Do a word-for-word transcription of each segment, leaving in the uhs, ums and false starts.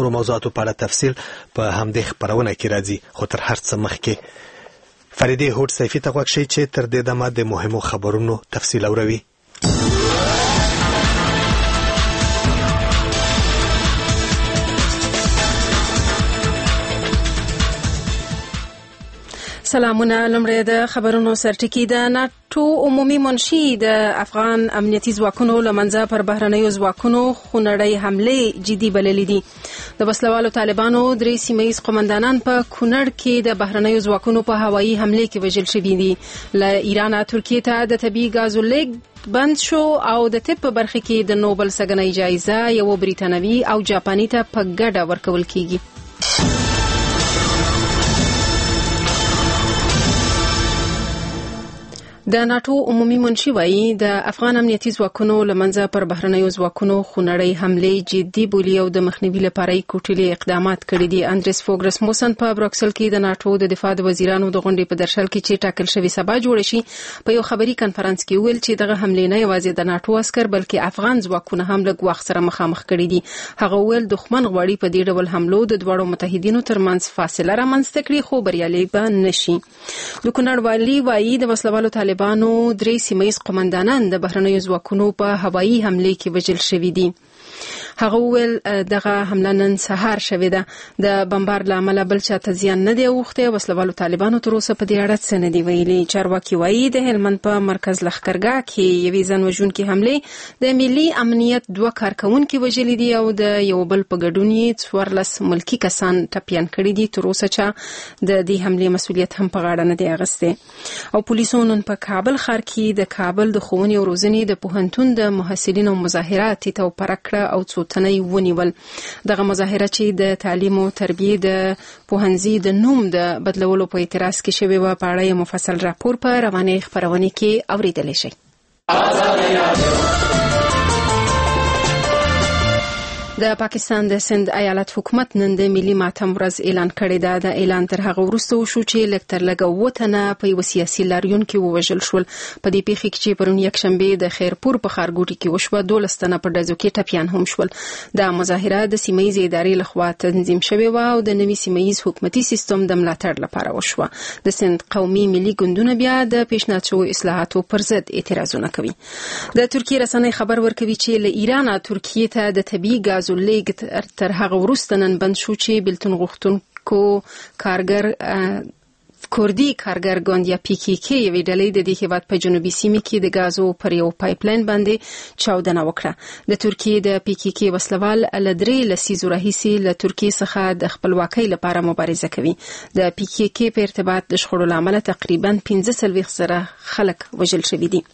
نورو موضوعاتو په اړه تفصیل په همدې خپرونه کې راځي. خو تر هر څه مخکې فریدې هوډ سیفي ته غوږ شئ چې تر دې دمه د مهمو خبرونو تفصیل اوروي. سلامونه. لمړی د خبرونو سرټکی. د ناتو عمومي منشي د افغان امنیتي ځواکونو لمنځه پر بهرنیو ځواکونو خونړۍ حملې جدي بللې دي. د وسلوالو طالبانو درې سیمه ییز قومندانان په کونړ کې د بهرنیو ځواکونو په هوایي حملې کې وژل شوي دي. له ایران ترکیې ته د طبي غازو لیږد بند شو او د طب په برخه کې د نوبل سګنۍ جایزه یو بریتانوي او جاپاني ته په ګډه ورکول کیږي. د ناتو عمومي منشي وایي د افغان امنیتي ځواکونو لمنځه پر بهرنیو ځواکونو خونړۍ حملې جدي بولي او د مخنیوي لپاره کوټلي اقدامات کړي دي. اندریس فوګ رسموسن په بروکسل کې د ناتو د دفاع د وزیرانو د غونډې په درشل کې چې ټاکل شوی سبا جوړ شي په یو خبري کانفرنس کې ویل چې دغه حملې نه یوازې د ناتو عسكر بلکې افغان ځواکونه هم له ګواښ سره مخامخ کړي دي. هغه ویل دښمن غواړي په دې ډول حملو د دوړو متحدینو ترمنځ فاصله رامنځته کړي خو بریالي به نشي. د کونړ والی وایي د وسلوالو طالبانو درې سیمه ییز قومندانان د بهرنیو ځواکونو په هوایي حملې کې وژل شوي دي. هغه ویل دغه حمله نن سهار شوې ده. د بمبار له امله بل چاته زیان نه دی اوښتی. وسلوالو طالبانو تر اوسه په دې اړه څه نه دي ویلي. چارواکي وایي د هلمند په مرکز لښکرګاه کې یوې ځان وژونکې حملې د ملي امنیت دوه کارکونکي وژلي دي او د یو بل په ګډون یې څوارلس ملکي کسان ټپیان کړي دي. تر اوسه چا د دې حملې مسؤلیت هم په غاړه نه دی اخیستی. او پولیسو نن په کابل ښار کې د کابل د ښوونې او روزنې د پوهنتون د محصلینو مظاهرات توپره کړه او څو تنه ونیول. دغه مظاهره چې د تعلیم او تربیې د پوهنځي د نوم د بدلولو په اعتراض کې شوې وه په اړه مفصل راپور په روانې خپرونې کې اوریدلی شئ. د پاکستان د سند ایالت حکومت نن د ملي ماتم ورځ اعلان کړی ده. د اعلان تر هغه وروسته وشو چې لږ تر لږه اووه تنه په یوه سیاسي لاریون کې ووژل شول. په دې پیښې کې چې پرون یکشنبې د خیرپور په ښارګوټي کې وشوه دولس تنه په ډزو کې ټپیان هم شول. دا مظاهره د سیمه ییزې ادارې لخوا تنظیم شوې وه او د نوي سیمه ییز حکومتي سیستم د ملاتړ لپاره وشوه. د سند قومي ملي ګوندونه بیا د پیشنهاد شویو اصلاحاتو پر ضد اعتراضونه کوي. د ترکیې رسنۍ خبر ورکوي چې له ایران ترکیې ته د طبي غاز لیږد تر هغه وروسته نن بند شو چې بېلتون غوښتونکو کارګر کوردي کارګر ګوند یا پی کی کی یوې ډلې د دې هېواد په جنوبي سیمه کې د غازو پر یو پایپلاین باندې چاودنه وکړه. د ترکیې د پی کی کی وسلوال له درې لسیزو راهیسې له ترکیې څخه د خپلواکۍ لپاره مبارزه کوي. د پی کی کی په ارتباط د شخړو له امله تقریبا پنځه څلوېښت زره خلک وژل شوي دي.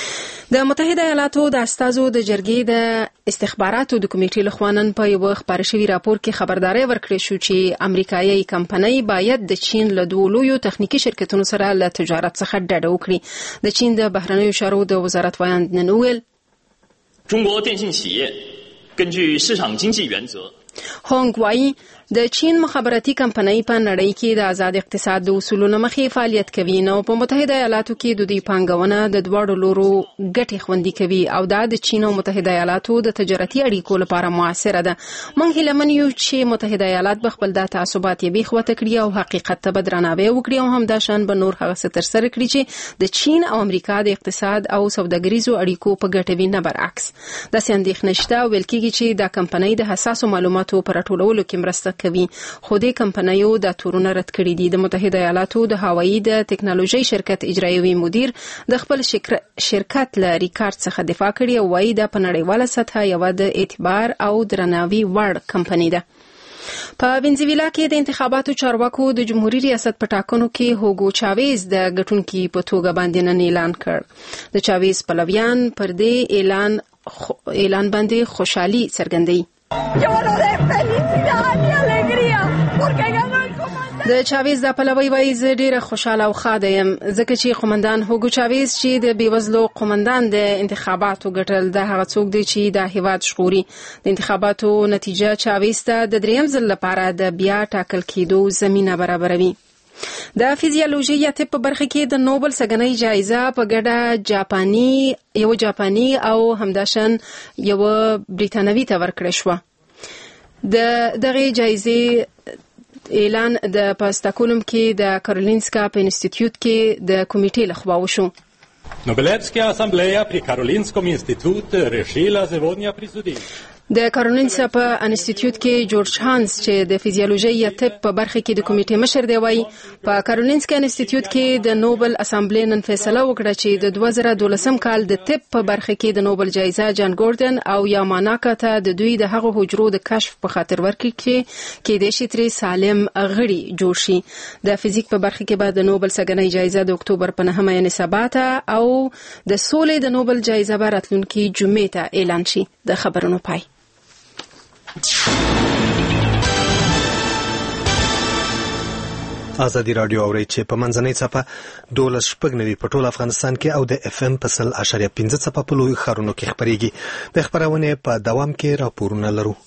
د متحده ایالاتو د استازو د جرګې د استخباراتو د کمیټې لخوا نن په یو خبر شوي راپور کې خبرداري ورکړې شو چې امریکایي کمپنۍ باید د چین له دوو لویو تخنیکي شرکتونو سره له تجارت څخه ډډه وکړي. د چین د بهرنیو چارو د وزارت وایاند نن وویل 中国电信企业根据市场经济原则 هونګ وایي د چین مخابراتي کمپنۍ په نړۍ کې د آزاد اقتصاد د اصولونو مخې فعالیت کوي نو په متحده ایالاتو کې د دوی پانګونه د دواړو لورو ګټې خوندي کوي او دا د چین او متحده ایالاتو د تجارتي اړیکو لپاره موثره ده. موږ هیله من یو چې متحده ایالات به خپل د تعصبات یې بیخوته کړي او حقیقت ته به درناوی وکړي او همداشان به نور هغه څه ترسره کړي چې د چین او امریکا د اقتصاد او سوداګریزو اړیکو په ګټه وي، نه برعکس. داسې اندېښنه شته ویل کېږي چې دا کمپنۍ د حساسو معلوماتو په راټولولو کې مرسته کوي. خو دې کمپنیو دا تورونه رد کړي دي. د متحده ایالاتو د هوایي د ټکنالوژي شرکت اجرایوي مدیر د خپل شرکت له ریکارډ څخه دفاع کړي او وایي دا په نړیواله سطحه یو د اعتبار او درناوي وړ کمپنۍ ده. په وینزویلا کې د انتخاباتو چارواکو د جمهوریت ریاست په ټاکنو کې هوګو چاویز د ګټونکي په توګه باندې نن اعلان کړ. د چاویز پلویان پر دې اعلان اعلان باندې خوشحالي څرګندوي. د چاویز د پلوی وایي زه ډیره خوشاله او ښاده یم ځکه چې قومندان هوګو چاویز چې د بیوزلو قومندان د انتخاباتو ګټل د هغه څوک دی چې د هیواد ژغوري. د انتخاباتو نتیجه چاویز ته د دریم ځل لپاره د بیا ټاکل کېدو زمینه برابروي. د فزیولوژي یا طب په برخه کې د نوبل سګنۍ جایزه په ګډه جاپاني یو جاپاني او همداشن یو بریتانوي ته ورکړل شوه. د دغه جایزې اعلان د پاستاکولم کې د کارولینسکا په انسټیټیوټ کې د کمیټې لخوا وشو. Nobelevska asamblea pri Karolinskom institut решила сегодня присудить. د کارولینسکا په انسټیټیوټ کې جورج هانس چې د فزیولوژي یا طب په برخه کې د کمیټې مشر دی وایي په کارولینسکا انسټیټیوټ کې د نوبل اسامبلې نن فیصله وکړه چې د دوه زره دولسم کال د طب په برخه کې د نوبل جایزه جان ګوردن او یاماناکا ته د دوی د هغو حجرو د کشف په خاطر ورکړي کې کې د شتري سالم غړي جوړ شي. د فزیک په برخه کې بعد د نوبل سګنۍ جایزه د اکتوبر په نهمه یعنی سبا ته او د سولې د نوبل جایزه به راتلونکي جمعې ته اعلان شي. د خبرونو پای. ازادي رادیو اوري چې په منځنۍ څپه دولس شپږ نوي په ټول افغانستان کې او د اف ام په سل اشاریه پنځه څپه په لوی ښارونو کې خبرېږي. د خبرونه په دوام کې راپورونه لرو.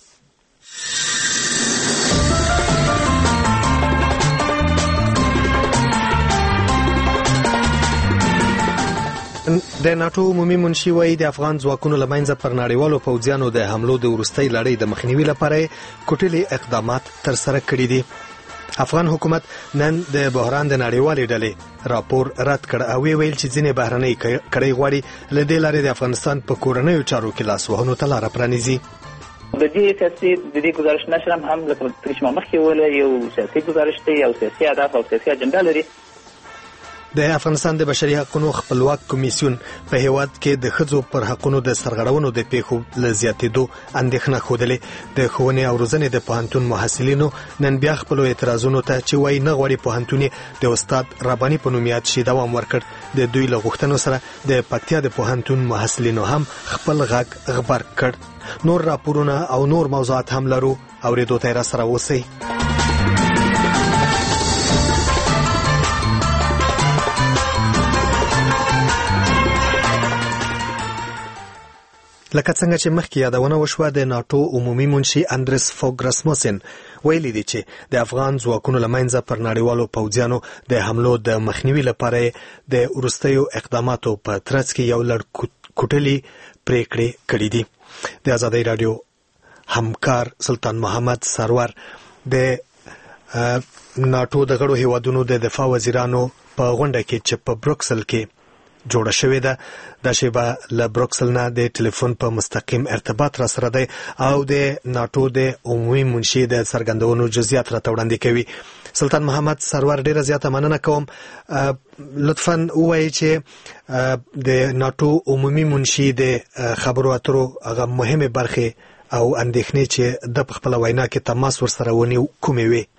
د ناتو عمومي منشي وايي د افغان ځواکونو لمنځه پر نړیوالو پوځیانو د حملو د وروستۍ لړۍ د مخنیوي لپاره کوټلي اقدامات تر سره کړي دي. افغان حکومت نن د بحران د نړیوالې ډلې راپور رد کړ او ویل چې ځینې بهرنۍ کړۍ غواړي له دې لارې د افغانستان په کورنیو چارو کې لاس وهنو ته لار پرانیزي. د دې سیاسي د دې گزارش نشرم هم لکه ترشمه مخکې ویل یو سیاسي گزارش دی او سیاسي اهداف او سیاسي اجنډا لري. د افغانستان د بشري حقوقو خپلواک کمیسیون په هیواد کې د ښځو پر حقوقو د سرغړونو د پیښو ل زیاتېدو اندېښنه خوده. د ښوونې او روزنې د پوهنتون محصلینو نن بیا خپل اعتراضونو ته چې وایي نه غواړي پوهنتون د استاد رباني په نوم یاد شي دوام ورکړ. د دوی له غوښتنو سره د پکتیا د پوهنتون محصلینو هم خپل غږ خبر کړ. نور راپورونه او نور موضوعات هم لرو اوریدو ته را سره اوسئ. لکه څنګه چې مخکې یادونه وشوه د ناتو عمومي منشي اندرس فوګ رسموسن ویلي دی چې د افغان ځواکونو لمنځه پر نړیوالو پوځیانو د حملو د مخنیوي لپاره د وروستیو اقداماتو په ترڅ کې یو لړ کوټلي پریکړې کړې دي. د آزادۍ رادیو همکار سلطان محمد سرور د ناتو د غړو هیوادونو د دفاع وزیرانو په غونډه کې چې په بروکسل کې جوړه شوې ده د شیبه له بروکسل نه د ټلیفون په مستقیم ارتباط را سره دی او د ناتو د عمومي منشي د څرګندونو جزئیات راته وړاندې کوي. سلطان محمد سرور ډیره زیاته مننه کوم. لطفاً ووایئ چې د ناتو عمومي منشي د خبرو اترو هغه مهمه برخه او اندېښنې چې د خپل وینا کې تماس ورسره ونیو کومې وي؟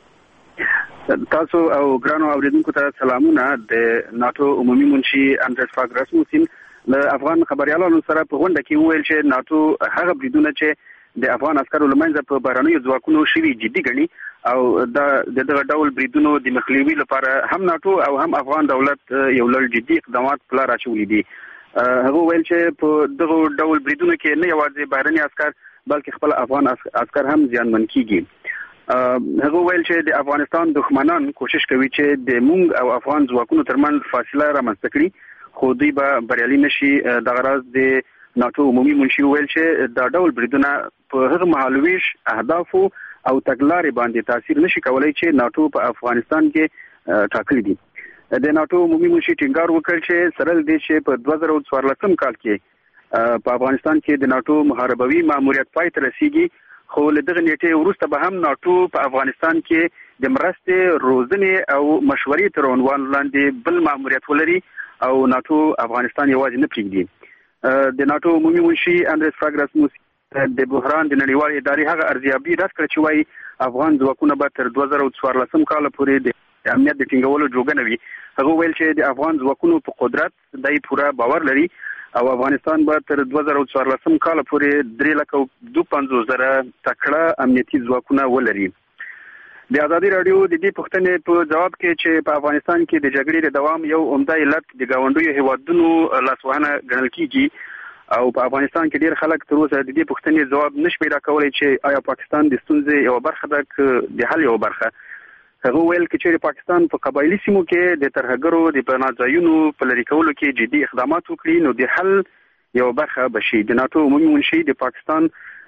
تاسو او ګرانو اوریدونکو ته سلامونه. د ناتو عمومي منشي اندرس فوګ رسموسن له افغان خبريالانو سره په غونډه کې وویل چې ناتو هغه بریدونه چې د افغان عسکرو لمنځه په بهرنیو ځواکونو شوي جدي ګڼي او د دغه ډول بریدونو د مخنیوي لپاره هم ناتو او هم افغان دولت یو لړ جدي اقدامات په لار اچولي دي. هغه ویل چې په دغه ډول بریدونو کې نه یوازې بهرني عسکر بلکې خپل افغان عسکر هم زیانمن کیږي. هغه ویل چې د افغانستان دښمنان کوشش کوي چې د مونږ او افغان ځواکونو ترمنځ فاصله رامنځته کړي خو دوی به بریالي نشي. دغه راز د ناتو عمومي منشي ویل چې دا ډول بریدونه په هغه مهالويش اهدافو او تګلارې باندې تاثیر نشي کولای چې ناتو په افغانستان کې ټاکلي دي. د ناتو عمومي منشي ټینګار وکړ چې سره دې چې په دوه زره څوارلسم کال کې په افغانستان کې د ناتو محاربوي ماموریت پای ته رسیږي خو له دغه نیټه وروسته به هم ناتو په افغانستان کې د مرستې روزنې او مشورې تر عنوان لاندې بل ماموریت ولري او ناتو افغانستان یوازې نه پرېږدي. د ناتو عمومي منشي اندرس فوګ رسموسن د بحران د نړیوالې ادارې هغه ارزیابي رد کړ چې وايي افغان ځواکونه به تر دوه زره څوارلسم کال پورې د امنیت د ټینګولو جوګه نه وي. هغه ویل چې د افغان ځواکونو په قدرت دای پوره باور لري او افغانستان به تر دوه زره څوارلسم کال پورې درې لکه دوه پنځوس زره تکړه امنیتي ځواکونه ولري. د آزادۍ رادیو د دې پوښتنې په جواب کې چې په افغانستان کې د جګړې د دوام یو عمده علت د گاونډیو هیوادونو لاسوهنه ګڼل کیږي او په افغانستان کې ډیر خلک تر اوسه د دې پوښتنې جواب نشي پیدا کولای چې آیا پاکستان د ستونزې یو برخه ده که د حل یو برخه. هغه ویل چې پاکستان په قبایلی سیمو کې د ترهګرو د پناه ځایونو په لري کولو کې جدي اقدامات وکړي نو د حل یو برخه بشي. د ناتو عمومي منشي د پاکستان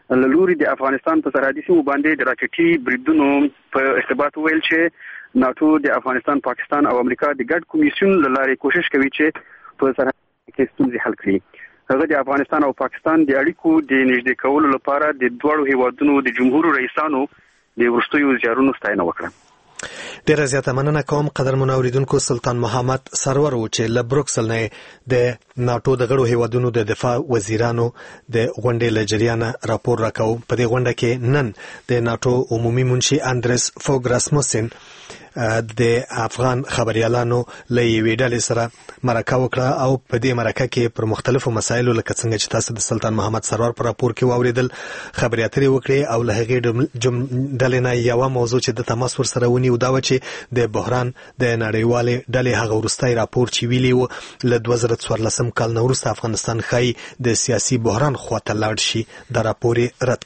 له لوري د افغانستان په سرحدي سیمو باندې د راکټي بریدونو په ارتباط ویل چې ناتو د افغانستان، پاکستان او امریکا د ګډ کمیسیون له لارې کوشش کوي چې په سرحد کې ستونزې حل کړي. هغه د افغانستان او پاکستان د اړیکو د نږدې کولو لپاره د دواړو هیوادونو د جمهور رئیسانو د وروستیو زیارونو ستاینه وکړه. ډیره زیاته مننه کوم قدرمن اوریدونکو. سلطان محمد سرور و چې له بروکسل نه د ناتو د غړو هیوادونو د دفاع وزیرانو د غونډې له جریانه راپور راکاو. په دې غونډه کې نن د ناتو عمومي منشي اندرس فوګ راسموسن د افغان خبريالانو له یوې ډلې سره مرکه وکړه او په دې مرکه کې پر مختلفو مسایلو لکه څنګه چې تاسو د سلطان محمد سرور پر راپور کې واوریدل خبرې اترې وکړې او له هغې ډلې نه یو موضوع چې د تماس ور سره ونی او دا و چې د بحران د نړیوالې ډلې هغه ورستای راپور چې ویلی و له دوه زره څوارلسم کال نه وروسته افغانستان خای د سیاسي بحران خواته لاړ شي دا راپور رد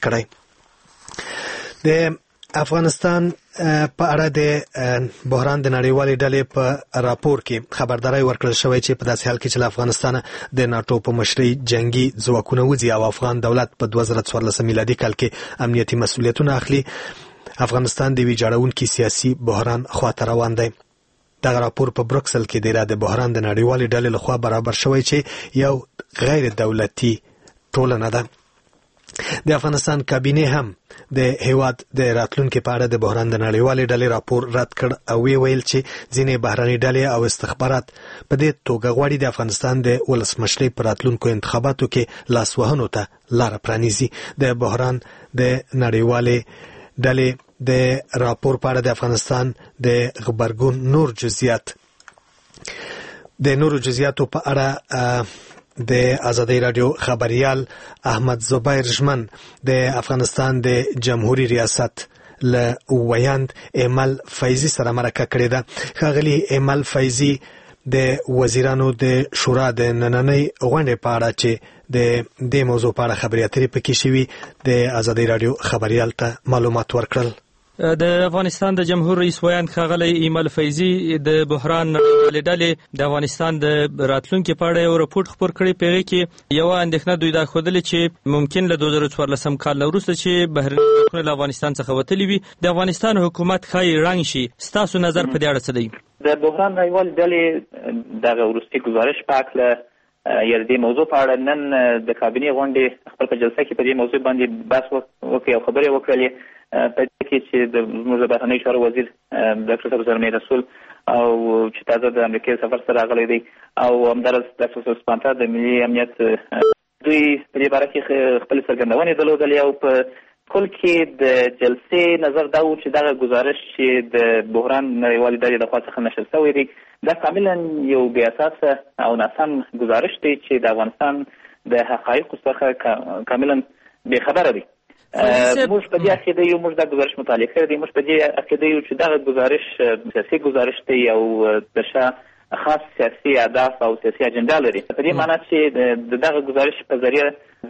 کړی. د افغانستان په اړه د بحران د نړیوالې ډلې په راپور کې خبرداري ورکړل شوې چې په داسې حال کې چې افغانستان د ناتو په مشرۍ جنگي ځواکونه وځي او افغان دولت په دوه زره څوارلسم میلادي کال کې امنیتي مسؤلیتونه اخلي، افغانستان د ویجاړونکي سیاسي بحران خواته روان دی. دغه راپور په بروکسل کې د بحران د نړیوالې ډلې لخوا برابر شوی چې یو غیر دولتي ټولنه ده. د افغانستان کابینه هم د هیواد د راتلونکو په اړه د بحران د نړیوالې ډلې راپور رد کړ او وی ویل چې ځینې بهرنۍ ډلې او استخبارات په دې توګه غواړي د افغانستان د ولسمشرۍ په راتلونکو انتخاباتو کې لاسوهنو ته لار پرانیزي. د بحران د نړیوالې ډلې د راپور په اړه د افغانستان د غبرګون نور جزئیات د نورو جزئیاتو په اړه د آزادی رادیو خبريال احمد زبیر ژمن د افغانستان د جمهوریت ریاست له ویاند ایمل فیضی سره مرکه کړې ده. ښاغلي ایمل فیضی د وزیرانو د شورا د نننۍ غونډې په اړه چې د دې موضوع په اړه خبرې اترې پکې شوي د آزادی رادیو خبريال ته معلومات ورکړل. د افغانستان د جمهور رئیس ویاند ښاغلی ایمل فیضي د بحران نړیوالې ډلې د افغانستان د راتلونکي په اړه یو راپور خپور کړی. په هغې کې یوه اندېښنه دوی دا ښودلې چې ممکن له دوه زره څوارلسم کال نه وروسته چې بهرني ځواکونه له افغانستان څخه وتلي وي د افغانستان حکومت ښایي ړنګ شي. ستاسو نظر په دې اړه څه دی؟ د بحران نړیوالې ډلې دغه وروستي ګزارش په هکله یا د دې موضوع په اړه نن د کابینې غونډې خپل په جلسه کې په دې موضوع باندې بحث وکړي او خبرې وکړلې. په دې کې چې د زموږ د بهرنیو چارو وزیر ډاکټر صاحب زلمي رسول او چې تازه د امریکا سفر سره راغلی دی او همدارس ډاکټر صاحب سپانتا د ملي امنیت دوی په دې باره کې خپل څرګندونې درلودلې او په کل کې د جلسې نظر دا و چې دغه گزارش چې د بحران نړیوالې ډلې لخوا څخه نشر شوی دی دا کاملا یو بې اساسه او ناسم گزارش دی چې د افغانستان د حقایقو څخه کاملا بې خبره دی. موږ په دې عقیده یو موږ دا گزارش مطالعه کړی دی، موږ په دې عقیده یو چې دغه گزارش سیاسي گزارش دی او د شا خاص سیاسي اهداف او سیاسي اجنډا لري. په دې معنی چې دغه گزارش په ذریعه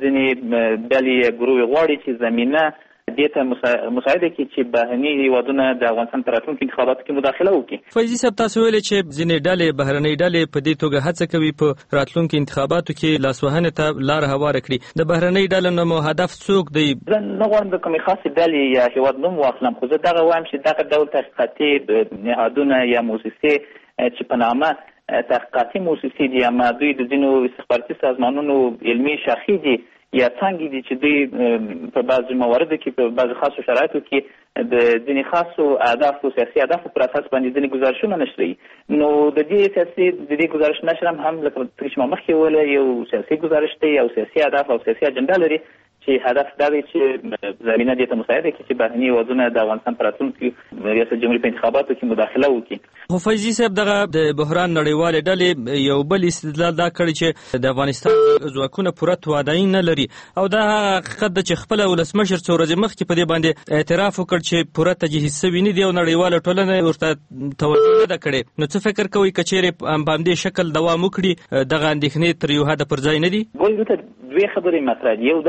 ځینې ډلې ګروپ غواړي چې زمينه دې ته مساعده کړي چې بهرني هیوادونه د افغانستان په راتلونکي انتخاباتو کې مداخله وکړي. فیضي صاحب تاسو ویلې چې ځینې ډلې بهرنۍ ډلې په دې توګه هڅه کوي په راتلونکي انتخاباتو کې لاسوهنې ته لار هواره کړي. د بهرنۍ ډلو نه مو هدف څوک دی؟ زه نه غواړم د کومې خاصې ډلې یا هیواد نوم واخلم، خو زه دغه وایم چې دغه ډول تحقیقاتي نهادونه یا موسسې چې په نامه تحقیقاتي موسسې دي یا دوی د ځینو استخباراتي سازمانونو علمي شاخې دي یا څنګه دي چې دوی په بعض مواردو کې په بعض خاصو شرایطو کې د ځینې خاصو اهدافو سیاسي اهدافو پر اساس باندې ځینې ګزارشونه نشري. نو د دې سیاسي د دې ګزارش نشر هم لکه څنګه چې ما مخکې وویل یو سیاسي ګزارش دی او سیاسي اهداف او سیاسي اجنډا لري چې هدف دا دی چې زمینه دې ته مساعده کړي چې بهرني هیوادونه د افغانستان په راتلونکي ریاست جمهوریت په انتخاباتو کې مداخله وکړي. خو فیضي صاحب دغه د بحران نړیوالې ډلې یو بل استدلال دا کړی چې د افغانستان ځواکونه پوره توانایي نه لري او دا حقیقت ده چې خپله ولسمشر څو ورځې مخکې په دې باندې اعتراف وکړ چې پوره تجهیز شوي نه دي او نړیواله ټولنه ورته توجه نه ده کړې. نو څه فکر کوئ که چیرې په همدې شکل دوام وکړي دغه اندېښنې تر یو حده پر ځای نه دي؟ دوی خبرې مطرح دي. یو دا چې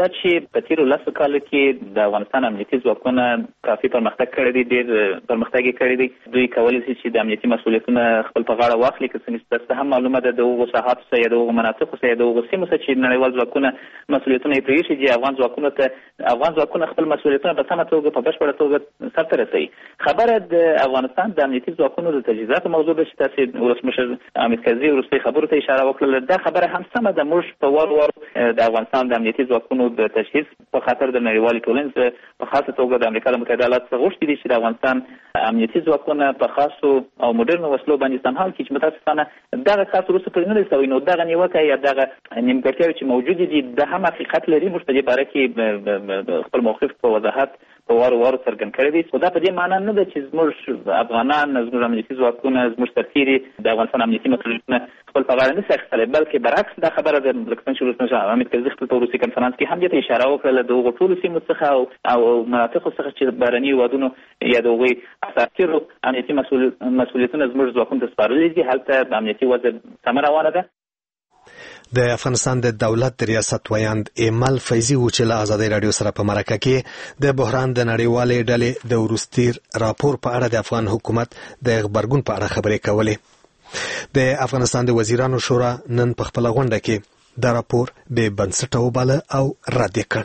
په تیرو لسو کالو کې د افغانستان امنیتي ځواکونه کافي پرمختګ کړی دی، ډېر پرمختګ یې کړی دی. دوی کولی شي چې د امنیتي مسؤلیتونه خپل په غاړه واخلي. که څه هم معلومه ده د هغو ساحاتو څخه یا د هغو مناطقو څخه یا د هغو سیمو څخه چې نړیوال ځواکونه مسؤلیتونه یې پرېږدي چې افغان ځواکونو ته افغان ځواکونه خپل مسؤلیتونه په سمه توګه په بشپړه توګه سرته رسوي. خبره د افغانستان د امنیتي ځواکونو د تجهیزاتو موضوع ده چې تاسې ولسمشر حامد کرزي وروستۍ خبرو ته اشاره وکړله. دا خبره هم سمه ده. موږ په وار وار د افغانستان د امنیتي ځواکونو د تجهیز په خاطر د نړیوالې ټولنې په خاصه توګه د امریکا د متحده ایالاتو څخه غوښتي دي چې د افغانستان امنیتي ځواکونه په خاصو او موډرنو وسلو باندې استعمال کړي، چې متاسفانه دغه کار وروسته پرې نه دی سوی. نو دغه نیوکه یا دغه نیمګړتیاوې چې موجودې دي دا هم حقیقت لري. موږ په دې باره کې خپل موقف په وضاحت په وارو وارو څرګند کړی دی. خو دا په دې معنا نه ده چې زموږ افغانان، زموږ امنیتي ځواکونه، زموږ سرتیري د افغانستان امنیتي مسؤلیتونه خپل په غاړه نشي اخیستلی، بلکې برعکس دا خبره ده. لکه څنګه چې ولسمشر حامد کرزي خپل په وروستي کنفرانس کې هم دې ته اشاره وکړله، د هغو ټولو سیمو څخه او مناطقو څخه چې بهرني هېوادونو یا د هغوی اساسي امنیتي مسؤلیتونه زموږ ځواکونو ته سپارلي دي، هلته د امنیتي وضع سمه روانه ده. د افغانستان د دولت د ریاست ویاند ایمل فیضي و چې له ازادۍ راډیو سره په مرکه کې د بحران د نړیوالې ډلې د وروستیر راپور په اړه د افغان حکومت د غبرګون په اړه خبرې کولې. د افغانستان د وزیرانو شورا نن په خپله غونډه کې دا راپور بې بنسټه وباله او رد یې کړ.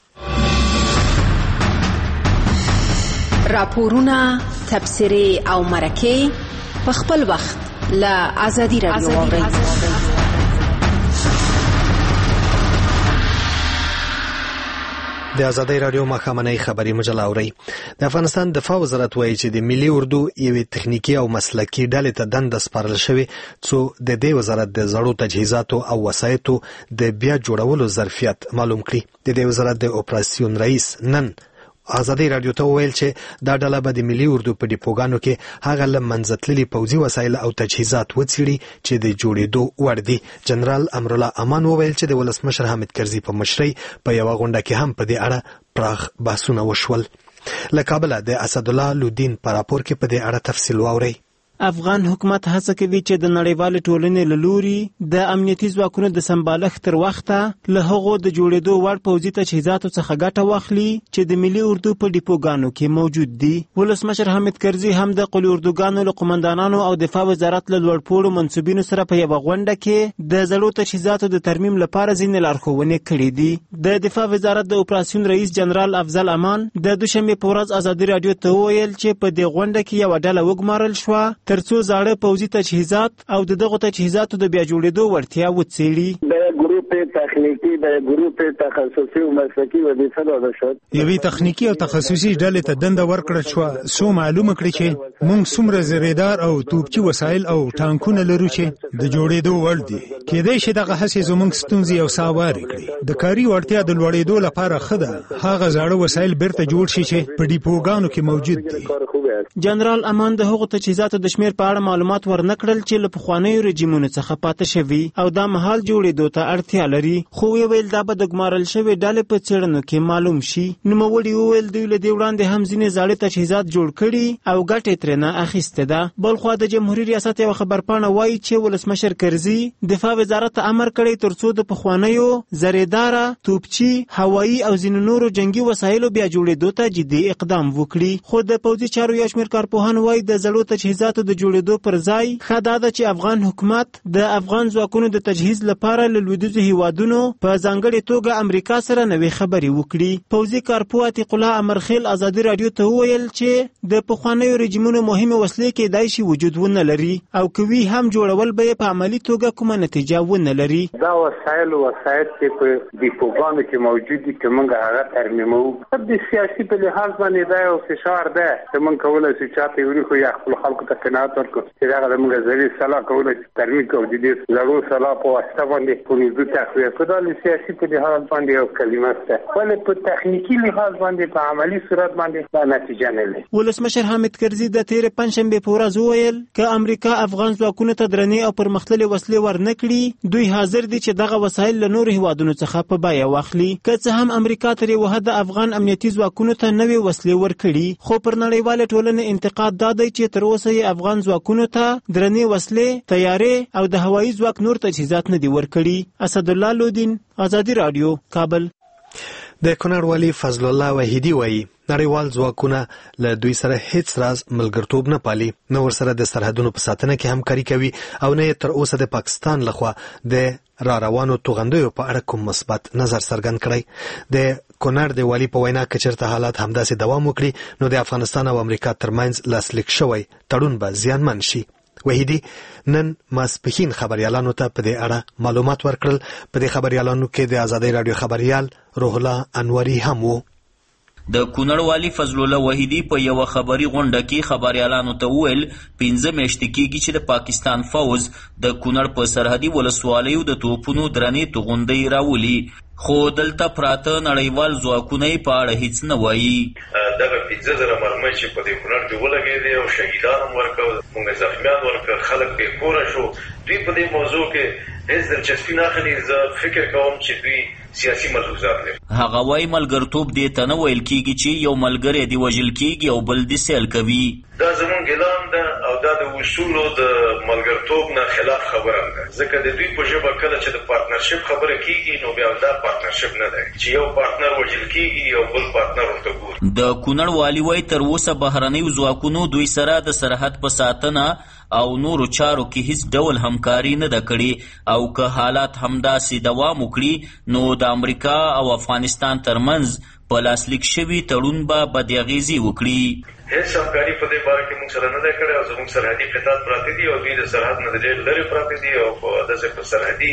راپورونه، تبصرې او مرکې په خپل وخت له ازادۍ راډیو واورئ. د ازادۍ راډیو ماښامنۍ خبري مجله اورئ. د افغانستان دفاع وزارت وایي چې د ملي اردو یوې تخنیکي او مسلکي ډلې ته دنده سپارل شوې څو د دې وزارت د زړو تجهیزاتو او وسایطو د بیا جوړولو ظرفیت معلوم کړي. د دې وزارت د اپراسیون رئیس نن ازادۍ راډیو ته وویل چې دا ډله به د ملي اردو په ډیپوګانو کې هغه له منځه تللي پوځي وسایل او تجهیزات وڅېړي چې د جوړېدو وړ دي. جنرال امرالله امان وویل چې د ولسمشر حامد کرزي په مشرۍ په یوه غونډه کې هم په دې اړه پراخ بحثونه وشول. له کابله د اسدالله لودین په راپور کې په دې اړه تفصیل واورئ. افغان حکومت هڅه کوي چې د نړیوال ټولنې له لوري د امنیتي ځواکونو د سمبالښت تر وخته له هغو د جوړېدو وړ پوځي تجهیزاتو څخه ګټه واخلي چې د ملي اردو په ډیپوګانو کې موجود دي. ولسمشر حامد کرزي هم د قلي اردوګانو له قمندانانو او دفاع وزارت له لوړپوړو منصوبینو سره په یوه غونډه کې د زړو تجهیزاتو د ترمیم لپاره ځینې لارښوونې کړې دي. د دفاع وزارت د اپراسیون رئیس جنرال افضل امان د دوشنبې په ورځ ازادۍ راډیو ته وویل چې په دې غونډه کې یوه ډله وګمارل شوه ترڅو زاړه پوځي تجهیزات او د دغو تجهیزاتو د بیا جوړېدو وړتیا وڅېړي. د ګروپ تخنیکی د ګروپ تخصصي او مسلکي وظیفه ده شو. یوې تخنیکی او تخصصي ډلې ته دنده ورکړل شو سو معلومه کړي چې موږ څومره زریدار او توپچي وسایل او ټانکونه لرو چې د جوړېدو وړ دي. کېدای شي دغه هڅې زموږ ستونزې او ساوارې کړي. د کاري وړتیا د لوړېدو لپاره ښه ده هغه زاړه وسایل بیرته جوړ شي چې په ډیپوګانو کې موجود دي. جنرال امان د هغو تجهیزاتو د شمیر په اړه معلومات ورنکړل چې له پخوانیو رژیمونو څخه پاتې شوي او دا مهال جوړېدو ته اړتیا لري. خو ویل دا به د ګمارل شوې ډلې په څېړنو کې معلوم شي. نوموړي وویل دوی له دې وړاندې هم ځینې زاړه تجهیزات جوړ کړي او ګټې ترېنه اخیستې ده. بلخوا د جمهوریت ریاست یوه خبرپاڼه وایي چې ولسمشر کرزي دفاع وزارت ته امر کړی ترڅو د پخوانیو زریداره، توپچي، هوایي او ځینو نورو جنګي وسایلو بیا جوړېدو ته جدي اقدام وکړي. خو د پوځي چارو یو شمېر کارپوهان وایي د زړو تجهیزاتو د جوړېدو پر ځای ښه دا ده چې افغان حکومت د افغان ځواکونو د تجهیز لپاره له لویدیځو هیوادونو په ځانګړې توګه امریکا سره نوې خبرې وکړي. پوځي کارپوه عتیق الله امرخیل ازادي راډیو ته وویل چې د پخوانیو رژیمونو مهمې وسلې کېدای شي وجود ونه لري او کوي هم جوړول به یې په عملي توګه کومه نتیجه ونه لري. دا وسایل وسایل چې په ډیپوګانو کې موجود دي که موږ هغه ترمیموو د سیاسي په لحاظ باندې دا یو فشار ده چې موږ کولی شو چاته یې ونیخو یا خپلو خلکو ته قناعت ورکړو چې دغه زموږ زړې سلاح کولی چې ترمیم کوو د دې زړو سلاح په واسطه باندې په اردو تقویه کړو. دا له سیاسي په لحاظ باندې یو کلمه ده ولې په تخنیکي لحاظ باندې په عملي صورت باندې دا نتیجه نه لري. ولسمشر حامد کرزي د تېرې پنجشنبې په ورځ وویل که امریکا افغان ځواکونو ته درنې او پرمختللې وسلې ورنکړي دوی حاضر دي چې دغه وسایل له نورو هیوادونو څخه په بیه واخلي. که څه هم امریکا تر یوه حده افغان امنیتي ځواکونو ته نوې وسلې ورکړي خو پر نړیواله ټولنې انتقاد دا دی چې تر اوسه یې افغان ځواکونو ته درنې وسلې، تیارې او د هوایي ځواک نور تجهیزات نه دي ورکړي. اسدالله لودین، ازادي راډیو، کابل. د کونړ والي فضل الله وحیدی وایي نړیوال ځواکونه له دوی سره هیڅ راز ملګرتوب نه پالي، نه ورسره د سرحدونو په ساتنه کې همکاري کوي او نه تر اوسه د پاکستان لخوا د را روانو توغندیو په اړه کوم مثبت نظر څرګند کړی. د کونړ د والي په وینا که چېرته حالات همداسې دوام وکړي نو د افغانستان او امریکا ترمنځ لاسلیک شوی تړون به زیانمن شي. وحیدی نن ماسپښین خبريالانو ته په دې اړه معلومات ورکړل. په دې خبريالانو کې د آزادۍ رادیو خبريال روح الله انوري هم وو. د کونړ والي فضل الله وحیدی په یو خبري غونډه کې خبريالانو ته وویل پنځه میاشتې کېږي چې د پاکستان فوز د کونړ په سرحدي ولسوالیو د توپونو درنې توغندۍ راولي، خو دلته پراته نړیوال ځواکونه یې په اړه هیڅ نه وایي. دغه پنځه زره مرمۍ چې په دې کونړ کې ولګېدې او شهیدان هم ورکړل، موږ زخمیان ورکړل، خلک بې کوره شو. دوی په دې موضوع کې هیڅ دلچسپي نه اخلي. زه فکر کوم چې دوی سیاسي ملحوظات لري. هغه وایي ملګرتوب دې ته نه ویل کېږي چې یو ملګری دې وژل کېږي او بل دې سیل کوي. دا زموږ اعلان ده او دا د اصولو د ملګرتوب نه خلاف خبره ده، ځکه د دوی په ژبه کله چې د پارتنرشپ خبره کېږي نو بیا دا پارتنرشپ نه دی چې یو پارتنر وژل کېږي او بل پارتنر ورته ګوري. د کونړ والي وایي تر اوسه بهرنیو ځواکونو دوی سره د سرحد په ساتنه او نورو چارو کې هیڅ ډول همکاري نه ده کړې او که حالات همداسې دوام وکړي نو د امریکا او افغانستان ترمنځ په لاسلیک شوي تړون به بد اغیزې وکړي. هیڅ همکاري په دې باره کې موږ سره نه ده کړې او زموږ سرحدي قطعات پراته دي او دوی د سرحد نه ډېر لرې پراته دي او په داسې په سرحدي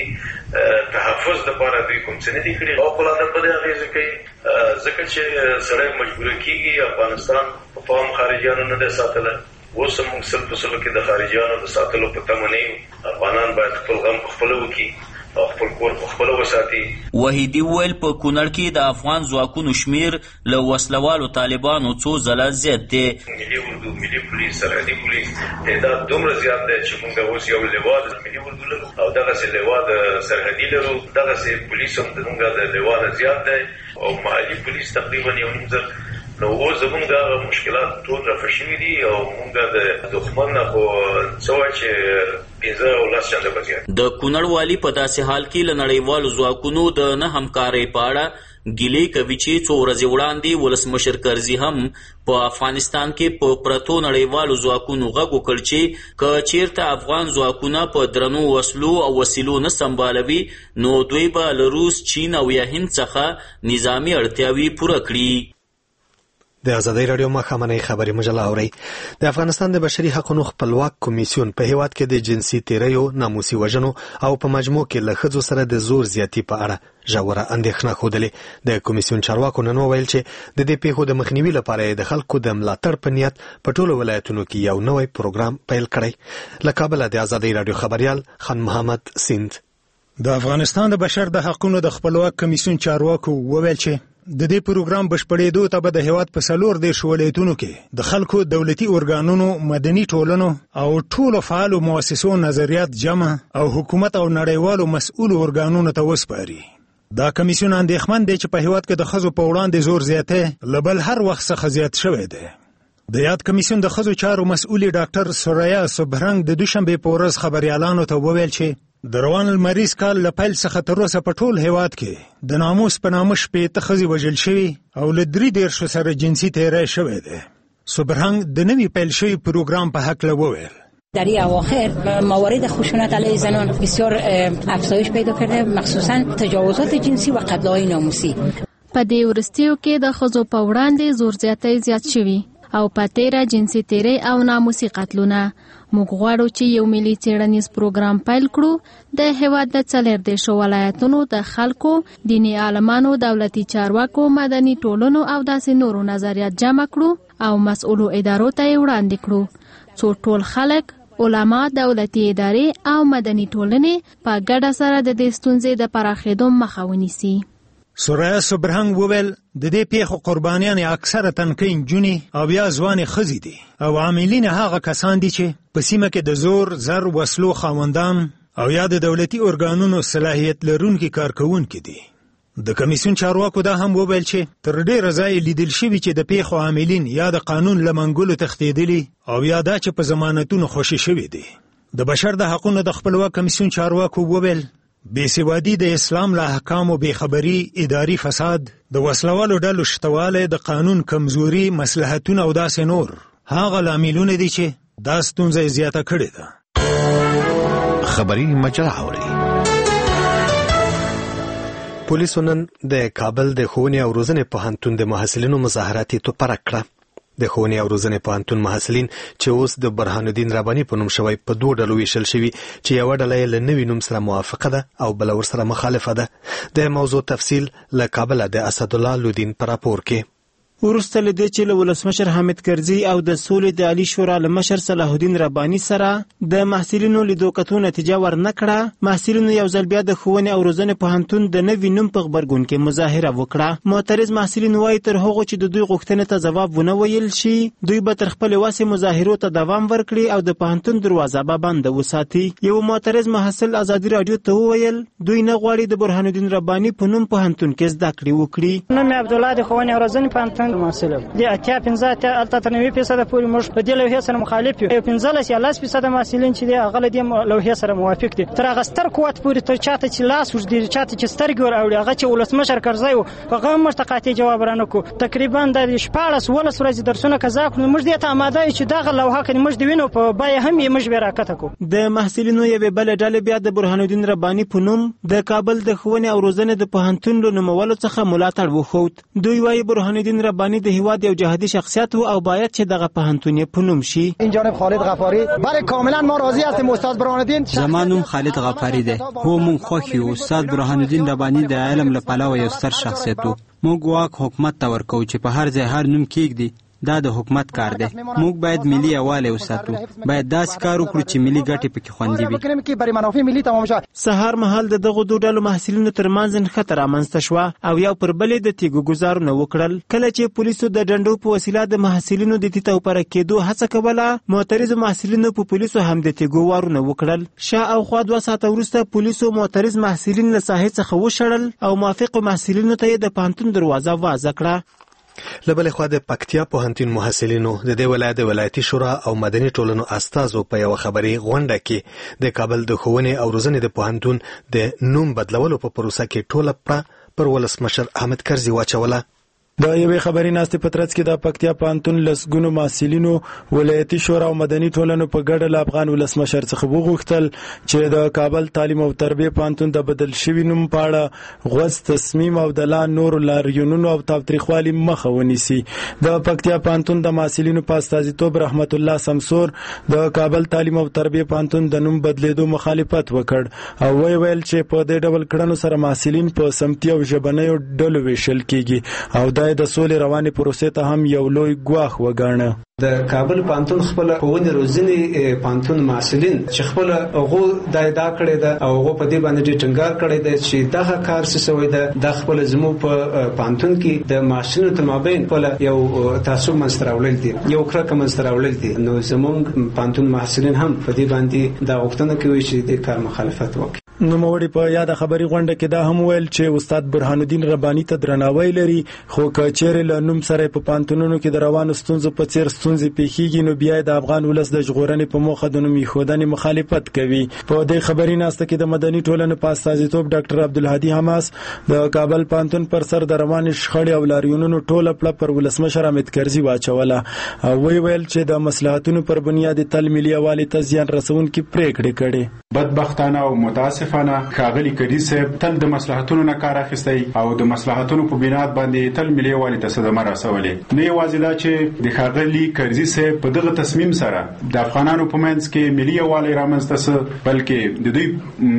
تحفظ دپاره دوی کوم څه نه دي کړي او خپل عادت بده اغېزې کوي، ځکه چې سړی مجبوره کېږي. افغانستان په پام خارجیانو نه دی ساتلی، اوس هم موږ سل په سلو کې د خارجیانو د ساتلو په تمه نه یو. افغانان باید خپل غم په خپله وکړي او خپل کور په خپله وساتي. وحیدي وویل په کونړ کې د افغان ځواکونو شمیر له وسلوالو طالبانو څو ځله زیات دی. ملي اردو، ملي پولیس، سرحدي پولیس تعداد دومره زیات دی چې موږ اوس یو لوا د ملي اردو لرو او دغسې لوا د سرحدي لرو، دغسې پولیس هم زموږ د لوا نه زیات دی او محلي پولیس تقریبا یو نیم زر. نو اوس زموږ دغه مشکلات ټول رفع شوي دي او موږ د دښمن نه خو څه وایي چې پنځه او لس چنده به زیات. د کونړ والي په داسې حال کې له نړیوالو ځواکونو د نه همکارۍ په اړه ګیلې کوي چې څو ورځې وړاندې ولسمشر کرزي هم په افغانستان کې په پرتو نړیوالو ځواکونو غږ وکړ چې که چیرته افغان ځواکونه په درنو وسلو او وسیلو نه سمبالوي نو دوی به له روس، چین او یا هند څخه نظامي اړتیاوې پوره کړي. د آزادۍ رادیو ماښامنۍ خبري مجله اورئ. د افغانستان د بشري حقوقو خپلواک کمیسیون په هیواد کې د جنسي تیریو، ناموسي وژنو او په مجموع کې له ښځو سره د زور زیاتي په اړه ژوره اندېښنه ښودلې. د کمیسیون چارواکو نن وویل چې د دې پیښو د مخنیوي لپاره د خلکو د ملاتړ په نیت په ټولو ولایتونو کې یو نوی پروګرام پیل کړی. له کابله د آزادۍ رادیو خبريال خان محمد سیند. د افغانستان د بشر د حقوقو د خپلواک کمیسیون چارواکو وویل چې د دې پروګرام بشپړېدو ته به د هیواد په څلور دېرش ولایتونو کې د خلکو، دولتي ارګانونو، مدني ټولنو او ټولو فعالو مؤسسو نظریات جمع او حکومت او نړیوالو مسؤلو ارګانونو ته وسپاري. دا کمیسیون اندېښمن دی چې په هیواد کې د ښځو په وړاندې زور زیاتی له بل هر وخت څخه زیات شوی دی. د یاد کمیسیون د ښځو چارو مسؤلې ډاکټر سوریا سوبرنګ د دوشنبې په ورځ خبريالانو ته وویل چې د روان المریض کال له پیل څخه تر اوسه په ټول هیواد کې د ناموس په نامه شپېته ښځې وژل شوي او له درې دېرشو سره جنسي تیری شوی دی. سوبرهنګ د نوي پیل شوي پروګرام په هکله وویل در این اواخر موارد خشونت علیه زنان بسیار افزایش پیدا کرده، مخصوصا تجاوزات جنسی و قتل‌های ناموسی. په دې وروستیو کې د ښځو په وړاندې زور زیاتی زیات شوي او په تیره جنسي تیری او ناموسي قتلونه. موږ غواړو چې یو ملي څېړنیز پروګرام پیل کړو. د هیواد د څلور دېرشو ولایتونو د خلکو، دیني عالمانو، دولتي چارواکو، مدني ټولنو او داسې نورو نظریات جمع کړو او مسؤلو ادارو ته یې وړاندې کړو څو ټول خلک، علما، دولتي ادارې او مدني ټولنې په ګډه سره د دې ستونزې د پراخېدو مخه ونیسي. سوریا سوبرهنګ وویل د دې پیښو قربانیان اکثره تنکۍ نجونې او یا ځوانې ښځې دي او عاملین هغه کسان دي چې په سیمه کې د زور، زر، وسلو خاوندان او یا د دولتي ارګانونو صلاحیت لرونکي کارکوونکي دي. د کمیسیون چارواکو دا هم وویل چې تر ډېره ځایه لیدل شوي چې د پیښو عاملین یا د قانون له منګولو تښتېدلي او یا دا چې په ضمانتونو خوشي شوي دي. د بشر د حقوقو د خپلواک کمیسیون چارواکو وویل بېسوادي د اسلام له احکامو بېخبري، اداري فساد، د وسلوالو ډلو شتوالی، د قانون کمزوري، مصلحتونه او داسې نور هغه لاملونه دي چې دا ستونزه زیاته کړې ده. خبري مجله اوري. پولیسو نن د کابل د ښوونې او روزنې پوهنتون د محصلینو مظاهراتي توپره کړه. د ښوونې او روزنې پوهنتون محصلین چې اوس د برهان الدین رباني په نوم شوی په دوه ډلو ویشل شوي چې یوه ډله یې له نوي نوم سره موافقه ده او بله ورسره مخالفه ده. د موضوع تفصیل له کابله د اسدالله لودین په راپور کې. وروسته له دې چې له ولسمشر حامد کرزي او د سولې د عالی شورا له مشر صلاح الدین رباني سره د محصلینو لیدو کتو نتیجه ورنه کړه، محصلینو یو ځل بیا د ښوونې او روزنې پوهنتون د نوي نوم په غبرګون کې مظاهره وکړه. معترض محصلین وایي تر هغو چې د دوی غوښتنې ته ځواب ونه ویل شي، دوی به تر خپلې وسې مظاهرو ته دوام ورکړي او د پوهنتون دروازه به بنده وساتي. یو معترض محصل ازادي راډیو ته وویل دوی نه غواړي د برهان الدین رباني په نوم پوهنتون کې زده کړې وکړي. نوم عبدالله د ښوونې او روزنې پوهنتون محصل د اتیا پنځه اتیا الته تر نوي فیصده پورې موږ په دې لوحې سره مخالف یو. پنځلس یا لس فیصده محصلین چې دی هغه له دې لوحې سره موافق دي. تر هغه ستر قوت پورې تر چاته چې لاس وږدي، چاته چې سترګې ور اوړي، هغه چې ولسمشر کرزی و هغه هم موږ ته قاطع جواب رانه کړو. تقریبا د شپاړس ولس ورځې درسونه قضا کړو. موږ دې ته آماده یو چې دغه لوحه که موږ د وینو په بیه هم یې موږ بیا راکته کړو. د محصلینو یوې بلې ډلې بیا د برهان الدین رباني په نوم د کابل د ښوونې او روزنې د پوهنتون له نومولو څخه ملاتړ وښود. دوی وایي برهان الدین رباني د هیواد یو جهادي شخصیت او باید چې دغه پوهنتون یې په نوم شي. این جانب خالد غفاری بله کاملا ما راضی هستیم. استاد برهان الدین زما نوم خالد غفاری ده. هو مونږ خوښ یو. استاد برهان الدین رباني د علم له پلوه یو ستر شخصیت و. موږ واک حکومت ته ورکو چې په هر ځای هر نوم کېږدي. دا د حکومت کار دی. موږ باید ملي یووالی وساتو. باید داسې کار وکړو چې ملي ګټې پکې خوندي وي. سهار مهال د دغو دوه ډلو محصلینو ترمنځ نښته رامنځته شوه او یو پر بلې د تیږو ګزارونه وکړل. کله چې پولیسو د ډنډو په وسیله د محصلینو د تیته او پره کېدو هڅه کوله، معترضو محصلینو په پولیسو هم د تیږو وارونه وکړل. شاوخوا دوه ساعته وروسته پولیسو معترض محصلین له ساحې څخه وشړل او موافقو محصلینو ته یې د پوهنتون دروازه وازه کړه. له بلې خوا د پکتیا پوهنتون محصلینو د دې ولایت د ولایتي شورا او مدني ټولنو استازو په یو خبري غونډه کې د کابل د ښوونې او روزنې د پوهنتون د نوم بدلولو په پروسه کې ټوله پړه پر ولسمشر حامد کرزي واچوله. د یوې خبري ناستې په ترڅ کې د پکتیا پوهنتون لسګونو محصلینو ولایتي شورا او مدني ټولنو په ګډه له افغان ولسمشر څخه وغوښتل چې د کابل تعلیم او تربیه پوهنتون د بدل شوي نوم په اړه غوڅ تصمیم او د لا نورو لاریونونو او تاوتریخوالي مخه ونیسي. د پکتیا پوهنتون د محصلینو په استازیتوب رحمت الله سمسور د کابل تعلیم او تربیه پوهنتون د نوم بدلیدو مخالفت وکړ او وی ویل چې په دې ډول کړنو سره محصلین په سمتي او ژبنیو ډلو ویشل کیږي او د سولې روانې پروسې ته هم یو لوی ګواښ وګاڼه. د کابل پوهنتون خپل ښوونې روزنې پوهنتون محصلین چې خپل هغو دا ادعا کړې ده او هغو په دې باندې ډېر ټینګار کړی دی چې دغه کار څه شوی ده، دا خپل زموږ په پوهنتون کې د محصلینو تر مابین خپل یو تعصب منځته راوړل دي، یو کرکه منځته راوړل دي. نو زموږ پوهنتون محصلین هم په دې باندې دا غوښتنه کوي چې د کار مخالفت وکړي. نوموړي په یاده خبري غونډه کې دا هم ویل چې استاد برهان الدین رباني ته درناوی لري، خو که چیرې له نوم سره په پوهنتونونو کې د روانو ستونزو په څیر ستونزې پیښیږي نو بیا د افغان ولس د ژغورنې په موخه د نوم ایښودنې مخالفت کوي. په دې خبري ناسته کې د مدني ټولنې په استازیتوب ډاکټر عبدالهادي حماس د کابل پوهنتون پر سر د روانې شخړې او لاریونونو ټوله پړه پر ولسمشر حامد کرزي واچوله او وی ویل چې د مصلحتونو پر بنیاد تل ملي یووالي ته زیان رسونکي پریکړې کړې. بدبختانه او متاسفانه ښاغلي کرزي صاحب تل د مصلحتونو نه کار اخیستی او د مصلحتونو په بنیاد باندې تل ملي یووالي ته صدمه رسولې. نه یوازې دا چې د ښاغلي کرزي صاحب په دغه تصمیم سره د افغانانو په منځ کې ملي یووالی رامنځته سو، بلکې د دوی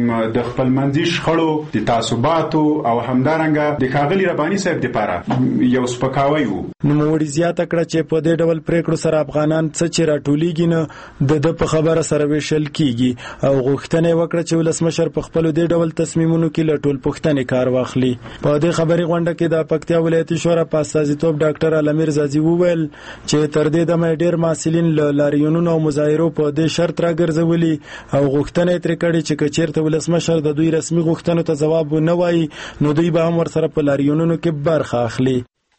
د خپلمنځي شخړو د تعصباتو او همدارنګه د ښاغلي رباني صاحب دپاره یو سپکاوی و. نوموړي زیاته کړه چې په دې ډول پریکړو سره افغانان څه چې راټولیږي نه د ده په خبره سره ویشل کیږي او غوښتنه یې وکړه چې ولسمشر په خپلو دې ډول تصمیمونو کې له ټول پوښتنې کار واخلي. په دې خبري غونډه کې د پکتیا ولایتي شورا په استازیتوب ډاکټر علامیر زازي وویل چې تر دې دمه ډېر محصلین له لاریونونو او مظاهرو په دې شرط راګرځولي او غوښتنه یې ترې کړې چې که چېرته ولسمشر د دوی رسمي غوښتنو ته ځواب ونه وایي نو دوی به هم ورسره په لاریونونو کې برخه اخلي.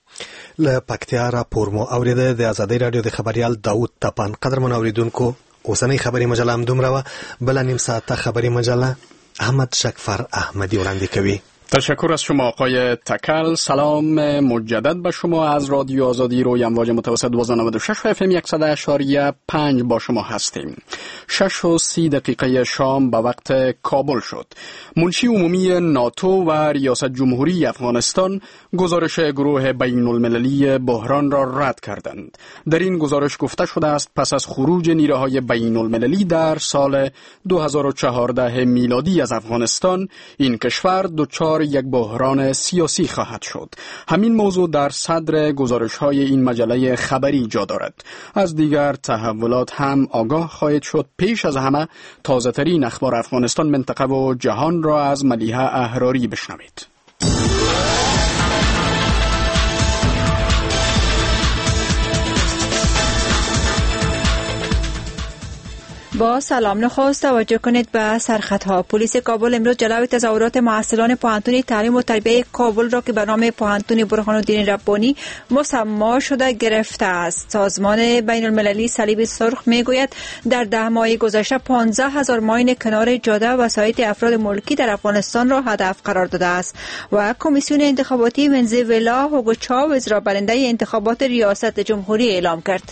له پکتیا راپور مو اوریده د ازادي رادیو د خبريال داوود تپان. قدرمن اوریدونکو اوسنۍ خبري مجله هم دومره وه، بله نیم ساعته خبري مجله احمد شکفر احمدی وړاندې کوي. تشکر از شما آقای تکل. سلام مجدد به شما از رادیو آزادی روی امواج متوسط دویست و نود و شش و اف ام صد اشاریه پنج با شما هستیم. شش و سی دقیقه شام به وقت کابل شد. منشی عمومی ناتو و ریاست جمهوری افغانستان گزارش گروه بین المللی بحران را رد کردند. در این گزارش گفته شده است پس از خروج نیروهای بین المللی در سال دو هزار و چهارده میلادی از افغانستان، این کشور دچار یک بحران سیاسی خواهد شد. همین موضوع در صدر گزارش‌های این مجله خبری جا دارد. از دیگر تحولات هم آگاه خواهید شد. پیش از همه تازه‌ترین اخبار افغانستان، منطقه و جهان را از ملیحه احراری بشنوید. با سلام نخست توجه کنید به سرخطها. پلیس کابل امروز جلوی تظاهرات محصلان پوهنتون تعلیم و تربیت کابل را که به نام پوهنتون برهان الدین ربانی مسمی شده گرفته است. سازمان بین المللی صلیب سرخ میگوید در ده ماه گذشته پانزده هزار ماین کنار جاده و سایت افراد ملکی در افغانستان را هدف قرار داده است و کمیسیون انتخاباتی ونزوئلا هوگو چاوز را برنده انتخابات ریاست جمهوری اعلام کرد.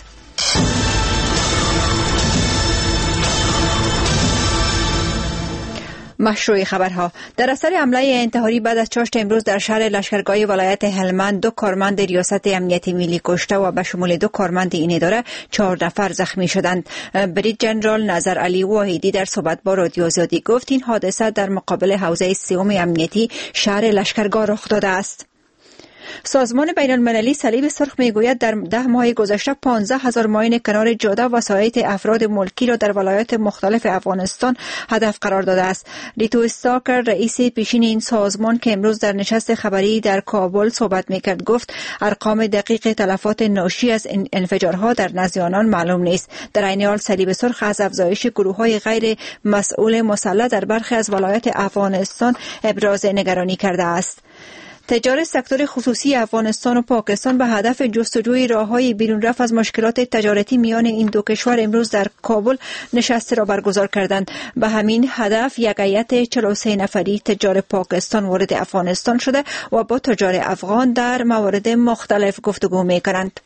مشروع خبرها. در اثر حمله انتحاری بعد از چاشت امروز در شهر لشکرگاه ولایت هلمند دو کارمند ریاست امنیت ملی کشته و به شمول دو کارمند این اداره چهار نفر زخمی شدند. بریگادیر جنرال نظر علی واحدی در صحبت با رادیو آزادی گفت این حادثه در مقابل حوزه سوم امنیتی شهر لشکرگاه رخ داده است. سازمان بین المللی صلیب سرخ میگوید در ده ماه گذشته پانزده هزار ماین کنار جاده و سایت افراد ملکی را در ولایات مختلف افغانستان هدف قرار داده است. ریتو استاکر رئیس پیشین این سازمان که امروز در نشست خبری در کابل صحبت میکرد گفت ارقام دقیق تلفات ناشی از انفجارها در نزد آنان معلوم نیست. در عین حال صلیب سرخ از افزایش گروه‌های غیر مسئول مسلح در برخی از ولایات افغانستان ابراز نگرانی کرده است. تجار سکتور خصوصی افغانستان و پاکستان به هدف جستجوی راه‌های بیرون رفت از مشکلات تجارتی میان این دو کشور امروز در کابل نشست را برگزار کردند. به همین هدف یک هیئت چهل و سه نفری تجار پاکستان وارد افغانستان شده و با تجار افغان در موارد مختلف گفتگو می‌کنند.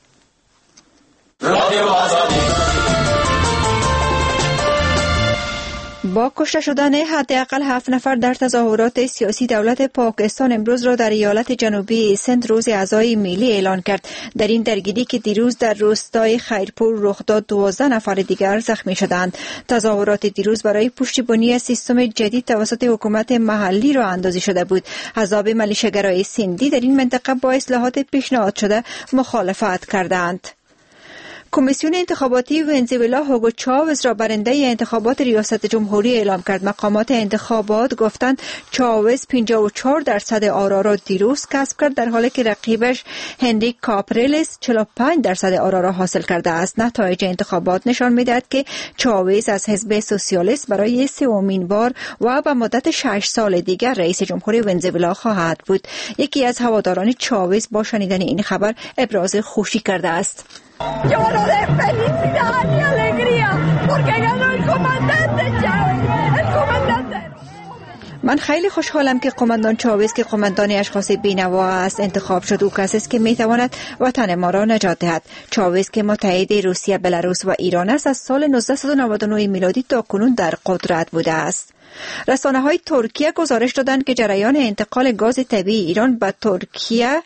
با کشته شدن حداقل هفت نفر در تظاهرات سیاسی دولت پاکستان امروز را در ایالت جنوبی سند روز عزای ملی اعلان کرد. در این درگیری که دیروز در روستای خیرپور رخ داد دوازده نفر دیگر زخمی شدند. تظاهرات دیروز برای پشتیبانی سیستم جدید توسط حکومت محلی را اندازی شده بود. احزاب ملیشه‌گرای سندی در این منطقه با اصلاحات پیشنهاد شده مخالفت کردند. کمیسیون انتخاباتی ونزوئلا هوگو چاوز را برنده انتخابات ریاست جمهوری اعلام کرد. مقامات انتخابات گفتند چاوز پنجاه و چهار درصد آرا را دیروز کسب کرد در حالی که رقیبش هنریک کاپریلس چهل و پنج درصد آرا را حاصل کرده است. نتایج انتخابات نشان می‌دهد که چاوز از حزب سوسیالیست برای سومین بار و به مدت شش سال دیگر رئیس جمهور ونزوئلا خواهد بود. یکی از هواداران چاوز با شنیدن این خبر ابراز خوشی کرده است. Lloro de felicidad y alegría porque ganó el comandante Chávez, el comandante. من خیلی خوشحالم که قماندان چاوز که قماندان اشخاص بینوا است انتخاب شد. او کسی است که میتواند وطن ما را نجات دهد. چاوز که متحد روسیه، بلاروس و ایران است از سال نوزده و نود و نه میلادی تا کنون در قدرت بوده است. رسانه‌های ترکیه گزارش دادند که جریان انتقال گاز طبیعی ایران به ترکیه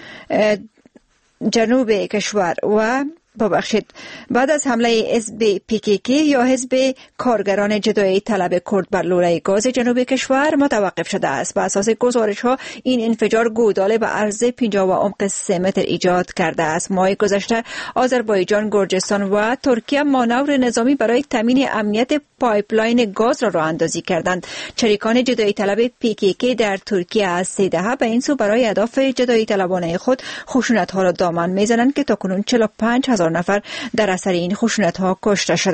جنوب کشور و ببخشید بعد از حمله حزب پی کی کی یا حزب کارگران جدایی طلب کرد بر لوله گاز جنوب کشور متوقف شده است. بر اساس گزارش ها این انفجار گودال به عرض پنجاه و عمق سه متر ایجاد کرده است. ماه گذشته آذربایجان، گرجستان و ترکیه مانور نظامی برای تامین امنیت پایپلاین گاز را راه اندازی کردند. شریکان جدایی طلب پی کی کی در ترکیه از سه دهه به این سو برای اهداف جدایی طلبانه خود خشونت ها را دامن میزنند که تاکنون چهل و پنج هزار نفر در اثر این خشونت ها کشته شدند.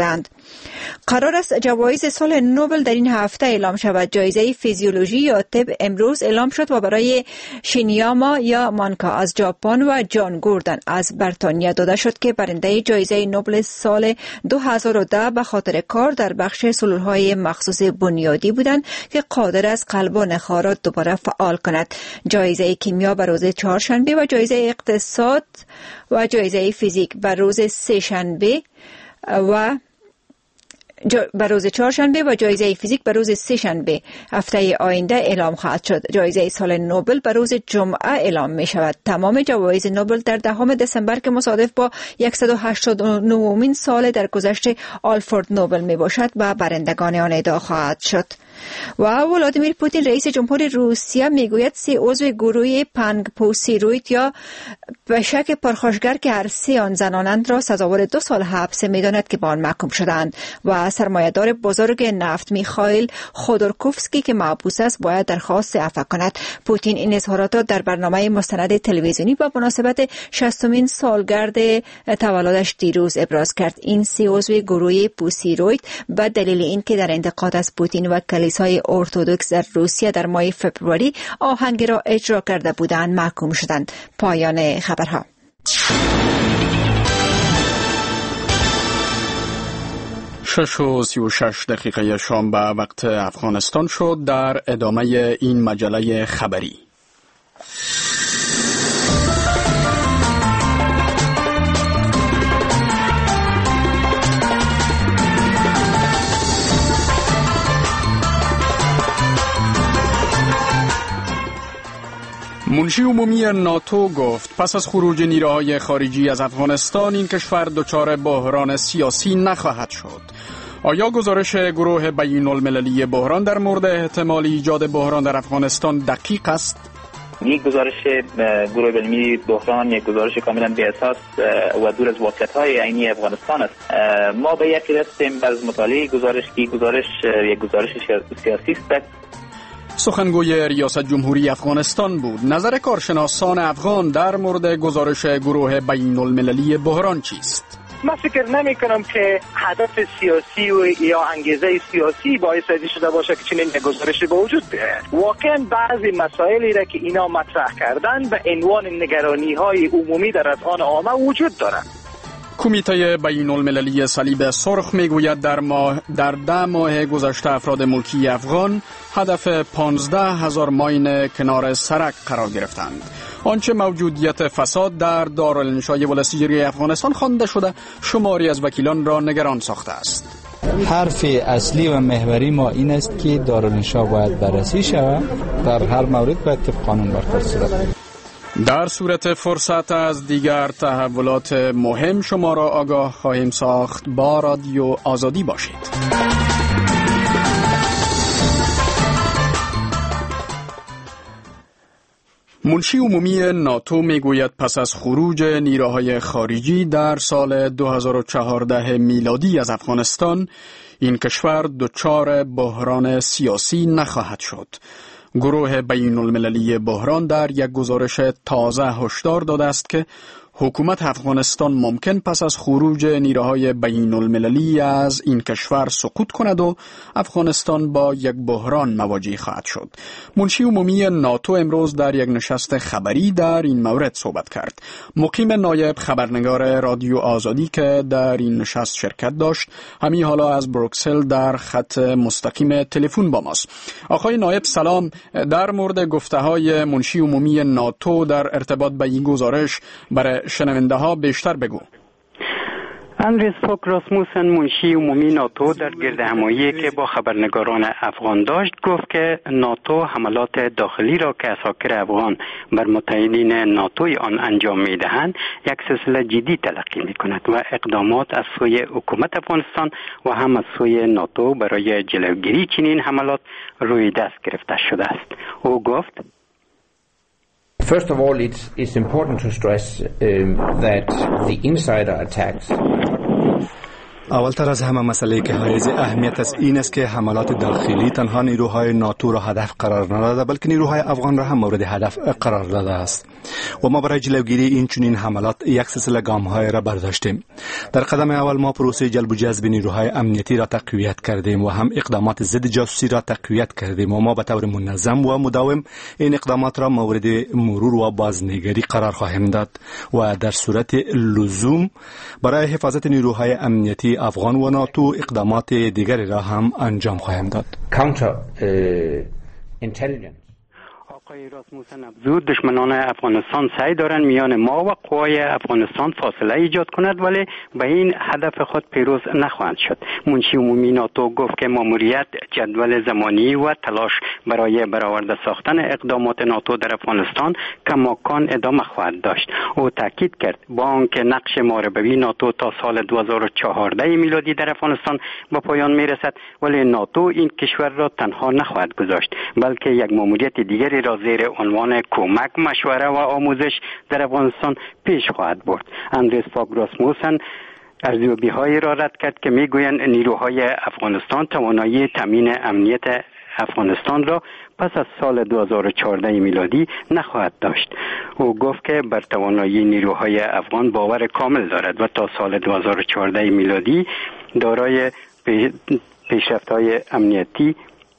قرار است جوایز سال نوبل در این هفته اعلام شود. جایزه فیزیولوژی یا طب امروز اعلام شد و برای شینیاما یا مانکا از ژاپن و جان گوردن از بریتانیا داده شد که برنده جایزه نوبل سال دو هزار و ده به خاطر کار در بخش سلولهای مخصوص بنیادی بودند که قادر است قلب و نخاع دوباره فعال کند. جایزه کیمیا به روز چهارشنبه و جایزه اقتصاد و جایزه فیزیک به روز سه‌شنبه و به روز چهارشنبه و جایزه فیزیک به روز سه‌شنبه هفته آینده اعلام خواهد شد. جایزه سال نوبل به روز جمعه اعلام می شود. تمام جوایز نوبل در دهم دسامبر که مصادف با صد و هشتاد و نهمین سال در گذشت آلفرد نوبل می باشد و برندگان آن ادعا خواهد شد. و ولادیمیر پوتین رئیس جمهور روسیه میگوید سه عضو گروه پنگ پوسیروید یا به شک پرخاشگر که هر سه آن زنانند را سزاوار دو سال حبس میداند که به آن محکوم شدند و سرمایه‌دار بزرگ نفت میخائیل خودورکوفسکی که محبوس است باید درخواست عفو کند. پوتین این اظهارات را در برنامه مستند تلویزیونی با مناسبت شصتمین سالگرد تولدش دیروز ابراز کرد. این سه عضو گروه پوسیروید به دلیل اینکه در انتقاد از پوتین و کلیسای ارتدوکس در روسیه در ماه فوریه آهنگ را اجرا کرده بودند محکوم شدند. پایان خبرها. شش و سی و شش دقیقه شام به وقت افغانستان شد. در ادامه این مجله خبری منشی عمومی ناتو گفت پس از خروج نیروهای خارجی از افغانستان این کشور دچار بحران سیاسی نخواهد شد. آیا گزارش گروه بین المللی بحران در مورد احتمال ایجاد بحران در افغانستان دقیق است؟ یک گزارش گروه بین المللی بحران یک گزارش کاملا بی اساس و دور از واقعیت‌های عینی افغانستان است. ما به یک رسیم از مطالعه گزارش که گزارش یک گزارش سیاسی است. سخنگوی ریاست جمهوری افغانستان بود. نظر کارشناسان افغان در مورد گزارش گروه بین المللی بحران چیست؟ من فکر نمی کنم که هدف سیاسی و یا انگیزه سیاسی باعث شده باشه که چنین گزارشی به وجود بیاید. واقعا بعضی مسائلی را که اینا مطرح کردن به عنوان نگرانی های عمومی در اذهان عامه وجود دارند. کمیته بین المللی صلیب سرخ میگوید در ماه در ده ماه گذشته افراد ملکی افغان هدف پانزده هزار ماین کنار سرک قرار گرفتند. آنچه موجودیت فساد در دارالانشای ولسیجری افغانستان خوانده شده شماری از وکیلان را نگران ساخته است. حرف اصلی و محوری ما این است که دارالانشا باید بررسی شود، در هر مورد باید طبق قانون برخورد شود. در صورت فرصت از دیگر تحولات مهم شما را آگاه خواهیم ساخت. با رادیو آزادی باشید. منشی عمومی ناتو میگوید پس از خروج نیروهای خارجی در سال دو هزار و چهارده میلادی از افغانستان این کشور دچار بحران سیاسی نخواهد شد. گروه بین المللی بحران در یک گزارش تازه هشدار داده است که حکومت افغانستان ممکن پس از خروج نیروهای بین المللی از این کشور سقوط کند و افغانستان با یک بحران مواجه خواهد شد. منشی عمومی ناتو امروز در یک نشست خبری در این مورد صحبت کرد. مقیم نایب خبرنگار رادیو آزادی که در این نشست شرکت داشت همین حالا از بروکسل در خط مستقیم تلفن با ماست. آقای نایب سلام. در مورد گفته‌های منشی عمومی ناتو در ارتباط با این گزارش برای شنونده ها بیشتر بگو. اندریس فوگ راسموسن منشی عمومی ناتو در گرد همایی که با خبرنگاران افغان داشت گفت که ناتو حملات داخلی را که اساکر افغان بر متحدین ناتوی آن انجام می دهند یک سلسله جدی تلقی می کند و اقدامات از سوی حکومت افغانستان و هم از سوی ناتو برای جلوگیری چنین حملات روی دست گرفته شده است. او گفت First of all, it's, it's important to stress um, that the insider attacks اولتر از همه مسئله که حائز اهمیت است این است که حملات داخلی تنها نیروهای ناتو را هدف قرار نداده بلکه نیروهای افغان را هم مورد هدف قرار داده است و ما برای جلوگیری این چنین حملات یک سلسله گام‌های را برداشتیم. در قدم اول ما پروسه جلب و جذب نیروهای امنیتی را تقویت کردیم و هم اقدامات ضد جاسوسی را تقویت کردیم و ما به طور منظم و مداوم این اقدامات را مورد مرور و بازنگری قرار خواهیم داد و در صورت لزوم برای حفاظت نیروهای امنیتی افغان و ناتو اقدامات دیگری را هم انجام خواهیم داد. آقای راسموسن افزود دشمنان افغانستان سعی دارند میان ما و قوای افغانستان فاصله ایجاد کند ولی به این هدف خود پیروز نخواهند شد. منشی عمومی ناتو گفت که ماموریت جدول زمانی و تلاش برای برآورده ساختن اقدامات ناتو در افغانستان کماکان ادامه خواهد داشت. او تاکید کرد با آنکه نقش محاربوی ناتو تا سال دو هزار و چهارده میلادی در افغانستان به پایان میرسد ولی ناتو این کشور را تنها نخواهد گذاشت بلکه یک ماموریت دیگری را زیر عنوان کمک، مشوره و آموزش در افغانستان پیش خواهد برد. اندریس فاگ راسموسن ارزیابی‌هایی را رد کرد که میگویند نیروهای افغانستان توانایی تامین امنیت افغانستان را پس از سال دو هزار و چهارده میلادی نخواهد داشت. او گفت که بر توانایی نیروهای افغان باور کامل دارد و تا سال دو هزار و چهارده میلادی دارای پیشرفت‌های امنیتی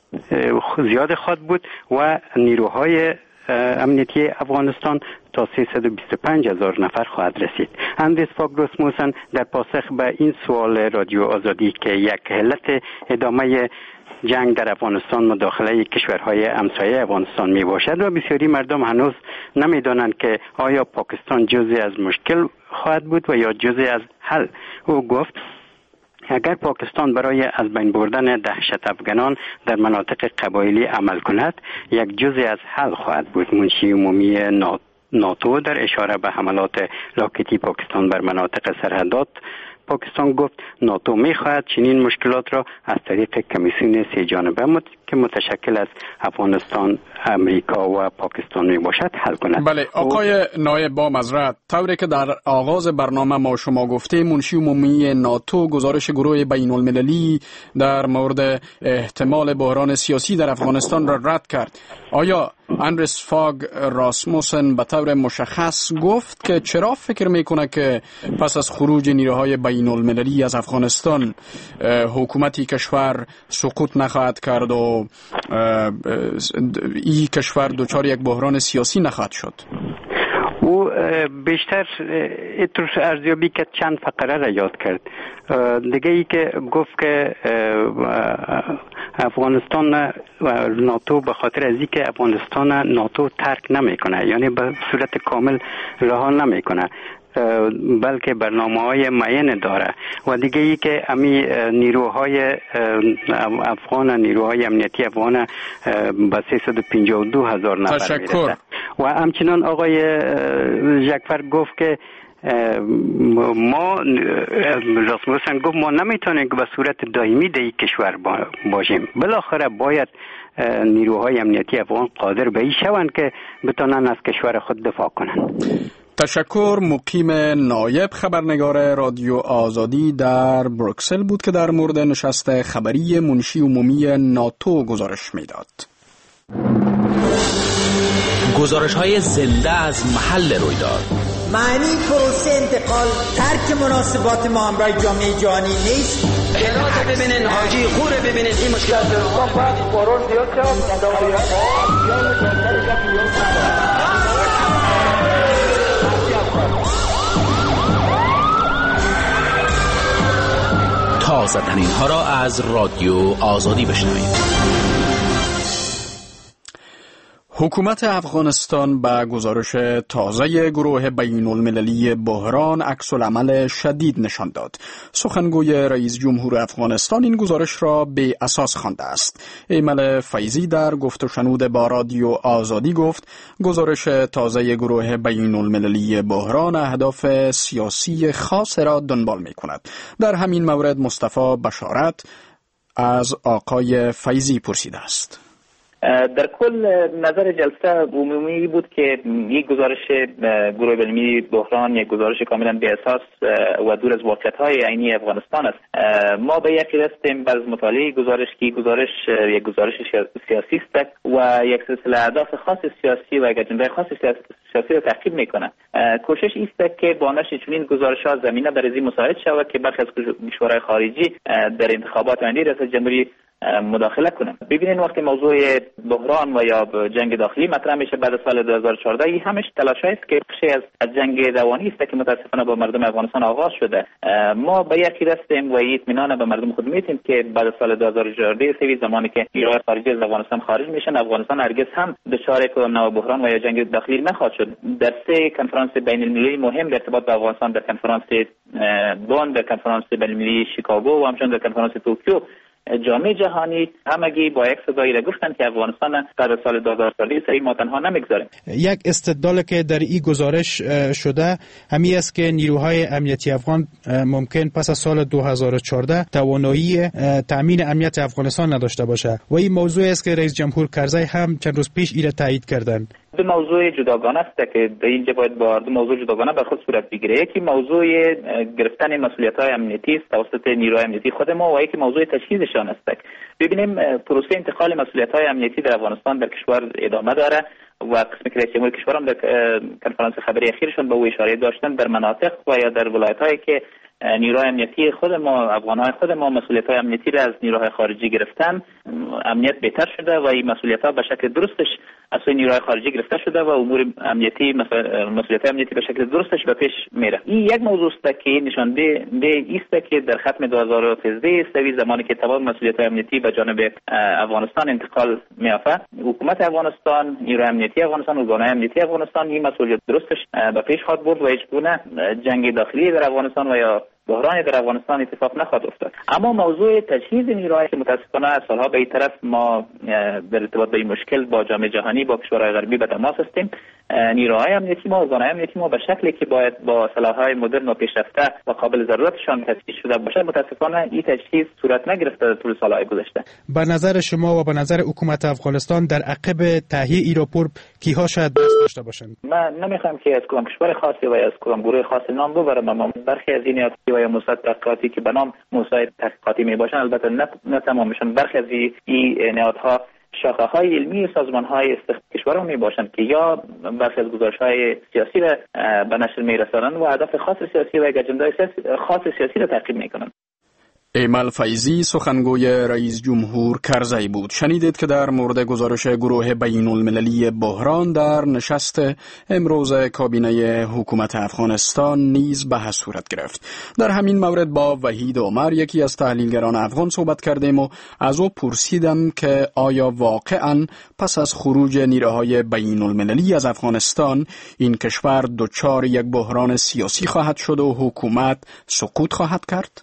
زیاد خواهد بود و نیروهای امنیتی افغانستان تا سیصد و بیست و پنج هزار نفر خواهد رسید. اندریس فاگ راسموسن در پاسخ به این سوال رادیو آزادی که یک علت ادامه جنگ در افغانستان مداخله کشورهای همسایه افغانستان می باشد و بسیاری مردم هنوز نمی دانند که آیا پاکستان جزئی از مشکل خواهد بود و یا جزئی از حل. او گفت اگر پاکستان برای از بین بردن دهشت افغانان در مناطق قبایلی عمل کند یک جزء از حل خواهد بود. منشی عمومی ناتو در اشاره به حملات راکتی پاکستان بر مناطق سرحدات پاکستان گفت ناتو می‌خواهد چنین مشکلات را از طریق کمیسیون سه جانبه مت... که متشکل از افغانستان، امریکا و پاکستان می باشد حل کند. بله آقای نایب با معذرت، طوری که در آغاز برنامه ما شما گفته منشی عمومی ناتو گزارش گروه بین المللی در مورد احتمال بحران سیاسی در افغانستان را رد کرد. آیا اندریس فاگ راسموسن به طور مشخص گفت که چرا فکر میکنه که پس از خروج نیروهای بین المللی از افغانستان حکومتی کشور سقوط نخواهد کرد و این کشور دچار یک بحران سیاسی نخواهد شد؟ او بیشتر اتروش ارزیابی که چند فقره را یاد کرد. دیگه ای که گفت که افغانستان و ناتو به خاطر از اینکه افغانستان ناتو ترک نمیکنه، یعنی به صورت کامل رها نمیکنه، بلکه برنامه‌های معین داره و دیگه ای که امی نیروهای افغان، نیروهای امنیتی افغان به سیصد و پنجاه و دو هزار نفر میرسه و همچنان آقای جعفر گفت که ما راسموسن گفت ما نمیتونیم که به صورت دائمی در این کشور باشیم، بالاخره باید نیروهای امنیتی افغان قادر به این شوند که بتونن از کشور خود دفاع کنند. تشکر. مقیم نایب خبرنگار رادیو آزادی در بروکسل بود که در مورد نشست خبری منشی عمومی ناتو گزارش میداد. گزارش های زنده از محل رویداد. معنی پروسه انتقال ترک مناسبات ما همراه جامعه جهانی نیست. جنات ببینین، حاجی خوره ببینین، این مشکلات رو باید قرار زیاد تازه ترین ها را از رادیو آزادی بشنوید. حکومت افغانستان به گزارش تازه گروه بین المللی بحران عکس العمل شدید نشان داد. سخنگوی رئیس جمهور افغانستان این گزارش را به اساس خوانده است. ایمن فیضی در گفت و شنود با رادیو آزادی گفت گزارش تازه گروه بین المللی بحران اهداف سیاسی خاص را دنبال می کند. در همین مورد مصطفی بشارت از آقای فیضی پرسیده است. در کل نظر جلسه عمومی بود که یک گزارش گروه علمی بحران یک گزارش کاملا بی اساس و دور از واقعیت‌های عینی افغانستان است. ما به یکی رسیدیم بعد از مطالعه گزارش که گزارش یک گزارش سیاسی است و یک سلسله اهداف خاص سیاسی و یک اجنده خاص سیاسی را تعقیب میکنه. کوشش است که با نشر چنین گزارش‌ها زمینه برای مساعد شود که برخی از کشورهای خارجی در انتخابات آینده ریاست جمهوری مداخله کنند. ببینید وقتی موضوع بحران و یا جنگ داخلی مطرح میشه بعد از سال دو هزار و چهارده، این همش تلاشی است که بخشی از از جنگ روانی است که متاسفانه با مردم افغانستان آغاز شده. ما به یکی رسیدیم و اطمینان به مردم خود میتیم که بعد از سال دو هزار و چهارده سوی زمانی که نیروهای خارجی از افغانستان خارج میشن، افغانستان هرگز هم دچار کدام نوع بحران و یا جنگ داخلی نخواهد شد. در سه کنفرانس بین المللی مهم در ارتباط با افغانستان، در کنفرانس بن، در کنفرانس بین المللی شیکاگو و همچنین در کنفرانس توکیو، جامعه جهانی همگی با یک صدایی را گفتند که افغانستان در سال دو هزار و چهارده سری ما تنها نمیگذاریم. یک استدلال که در این گزارش شده همین است که نیروهای امنیتی افغان ممکن پس از سال دو هزار و چهارده توانایی تامین امنیت افغانستان نداشته باشه و این موضوع است که رئیس جمهور کرزی هم چند روز پیش این تایید کردند. دو موضوع جداگانه است که در اینجا باید با دو موضوع جداگانه به خود صورت بگیره. یکی موضوع گرفتن مسئولیت‌های امنیتی است توسط نیروهای امنیتی خود ما و یکی موضوع تجهیزشان است. ببینیم پروسه انتقال مسئولیت‌های امنیتی در افغانستان در کشور ادامه داره و قسم که رئیس جمهور کشور هم در کنفرانس خبری اخیرشان به او اشاره داشتن در مناطق و یا در ولایت‌هایی که نیروهای امنیتی خود ما افغان‌های خود ما مسئولیت‌های امنیتی را از نیروهای خارجی گرفتن، امنیت بهتر شده و این مسئولیت‌ها به شکل درستش از سوی نیروهای خارجی گرفته شده و امور امنیتی مسئولیت امنیتی به شکل درستش به پیش میره. این یک موضوع است که نشان ده است که در ختم دو هزار و سیزده سوی زمانی که تمام مسئولیت امنیتی به جانب افغانستان انتقال میافت، حکومت افغانستان، نیروهای امنیتی افغانستان و ارگان‌های امنیتی افغانستان این مسئولیت درستش به پیش خواهد برد و هیچ گونه جنگ داخلی در افغانستان و یا بحرانی در افغانستان اتفاق نخواهد افتاد. اما موضوع تجهیز نیروهای که متاسفانه از سالها به این طرف ما در ارتباط با این مشکل با جامعه جهانی با کشورهای غربی به تماس هستیم. نیروهای امنیتی ما و ارگان‌های امنیتی ما به شکلی که باید با سلاح‌های مدرن و پیشرفته و قابل ضرورتشان تجهیز شده باشه، متاسفانه این تجهیز صورت نگرفته در طول سال‌های گذشته. به نظر شما و به نظر حکومت افغانستان در عقب تهیه این راپور کی‌ها شاید دست داشته باشند؟ من نمی‌خوام که از کدام کشور خاصی و از کدام گروه خاصی نام ببرم، اما برخی از این و یا موساد تحقیقاتی که به نام موساد تحقیقاتی میباشند، البته نه, نه تمامشان، برخی از این نهادها شاخه‌های علمی سازمان‌های استخبارات کشور می باشند که یا برخی از گزارش‌های سیاسی را به نشر می‌رسانند و هدف خاص سیاسی و اجنده خاص سیاسی را تعقیب می‌کنند. ایمل فیضی سخنگوی رئیس جمهور کرزی بود. شنیدید که در مورد گزارش گروه بین المللی بحران در نشست امروز کابینه حکومت افغانستان نیز بحث صورت گرفت. در همین مورد با وحید عمر یکی از تحلیلگران افغان صحبت کردیم و از او پرسیدم که آیا واقعاً پس از خروج نیروهای بین المللی از افغانستان این کشور دچار یک بحران سیاسی خواهد شد و حکومت سقوط خواهد کرد؟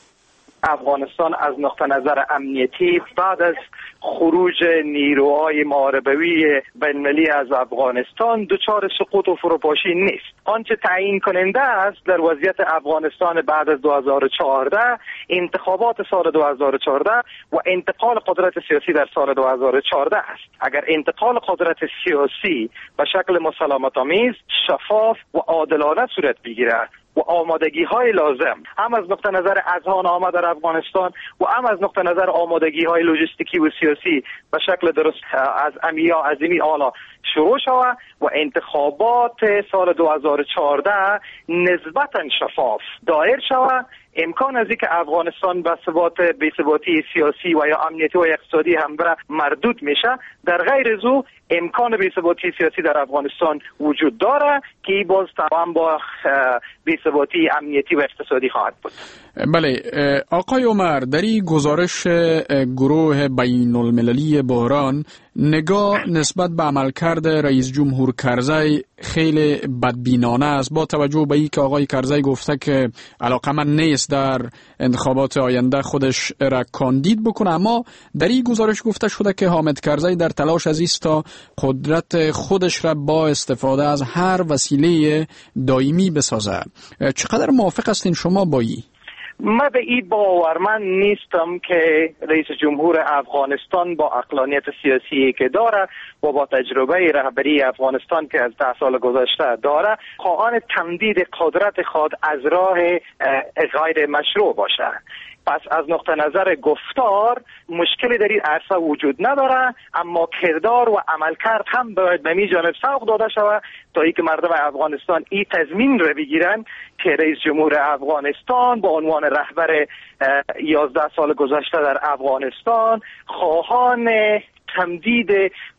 افغانستان از نقطه نظر امنیتی بعد از خروج نیروهای محاربوی بین‌المللی از افغانستان دچار سقوط و فروپاشی نیست. آنچه تعیین کننده است در وضعیت افغانستان بعد از دو هزار و چهارده انتخابات سال دو هزار و چهارده و انتقال قدرت سیاسی در سال دو هزار و چهارده است. اگر انتقال قدرت سیاسی به شکل مسالمت‌آمیز، شفاف و عادلانه صورت بگیرد و آمادگی های لازم هم از نقطه نظر اذهان آمد در افغانستان و هم از نقطه نظر آمادگی های لوجستیکی و سیاسی به شکل درست از امیا عظیمی آلا شروع شود و انتخابات سال دو هزار و چهارده نسبتا شفاف دایر شود، امکان از اینکه افغانستان به ثبات بی‌ثباتی سیاسی و یا امنیتی و اقتصادی هم بره مردود میشه، در غیر ازو امکان بی‌ثباتی سیاسی در افغانستان وجود داره که باز تمام با بی‌ثباتی امنیتی و اقتصادی خواهد بود. بله آقای عمر، در این گزارش گروه بین المللی بحران نگاه نسبت به عملکرد رئیس جمهور کرزی خیلی بدبینانه است، با توجه به اینکه آقای کرزی گفته که علاقمند نیست در انتخابات آینده خودش را کاندید بکنه، اما در این گزارش گفته شده که حامد کرزی در تلاش از است تا قدرت خودش را با استفاده از هر وسیله دائمی بسازه. چقدر موافق هستین شما با این؟ من به این باورمند نیستم که رئیس جمهور افغانستان با عقلانیت سیاسی که داره و با تجربه رهبری افغانستان که از ده سال گذشته داره خواهان تمدید قدرت خود از راه غیر مشروع باشه. پس از نقطه نظر گفتار مشکلی در این عرصه وجود نداره، اما کردار و عملکرد هم باید به می جانب سوق داده شود تا اینکه مردم افغانستان این تضمین را بگیرن که رئیس جمهور افغانستان با عنوان رهبر یازده سال گذشته در افغانستان خواهان تمدید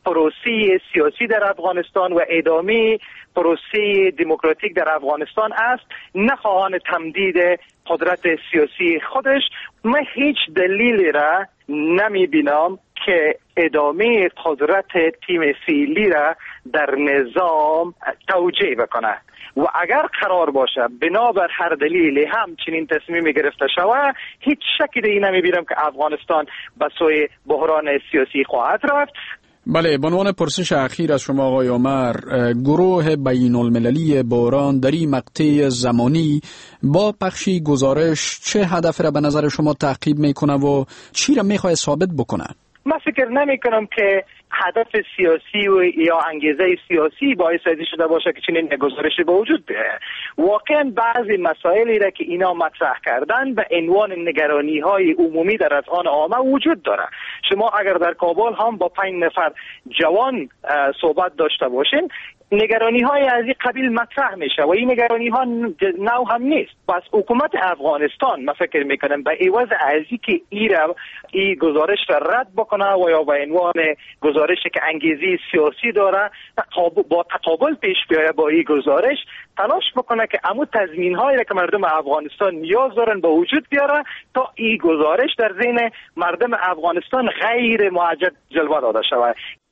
پروسه سیاسی در افغانستان و ادامه پروسه دموکراتیک در افغانستان است، نه خواهان تمدید قدرت سیاسی خودش. من هیچ دلیلی را نمی بینم که ادامه قدرت تیم فعلی را در نظام توجیه بکنه و اگر قرار باشه بنابر هر دلیلی هم چنین تصمیمی گرفته شود، هیچ شکی دیگه نمی بینم که افغانستان به سوی بحران سیاسی خواهد رفت. بله، به عنوان پرسش اخیر از شما آقای عمر، گروه بین المللی بحران در این مقطع زمانی با پخشی گزارش چه هدف را به نظر شما تعقیب میکنه و چی را میخواد ثابت بکنه؟ من فکر نمی کنم که هدف سیاسی و یا انگیزه سیاسی باعث شده باشه که چنین گزارشی به وجود بیاید. واقعا بعضی مسائلی را که اینا مطرح کردن به عنوان نگرانی های عمومی در اذهان عامه وجود داره. شما اگر در کابل هم با پنج نفر جوان صحبت داشته باشین، نگرانی های از این قبیل مطرح میشه و این نگرانی ها نو هم نیست. پس حکومت افغانستان من فکر میکنم به عوض ازی که ای را ای گزارش را رد بکنه و یا به عنوان گزارشی که انگیزی سیاسی داره با تقابل پیش بیاید با این گزارش، تلاش بکنه که امو تضمین هایی که مردم افغانستان نیاز دارن به وجود بیاره تا این گزارش در ذهن مردم افغانستان غیر معجب جلوه داده شود.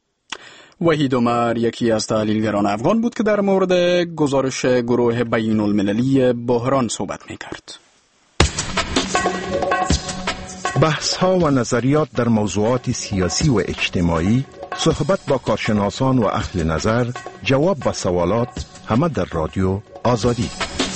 وحید عمر یکی از تحلیلگران افغان بود که در مورد گزارش گروه بین المللی بحران صحبت می‌کرد. بحث ها و نظریات در موضوعات سیاسی و اجتماعی، صحبت با کارشناسان و اهل نظر، جواب به سوالات، همه در رادیو آزادی.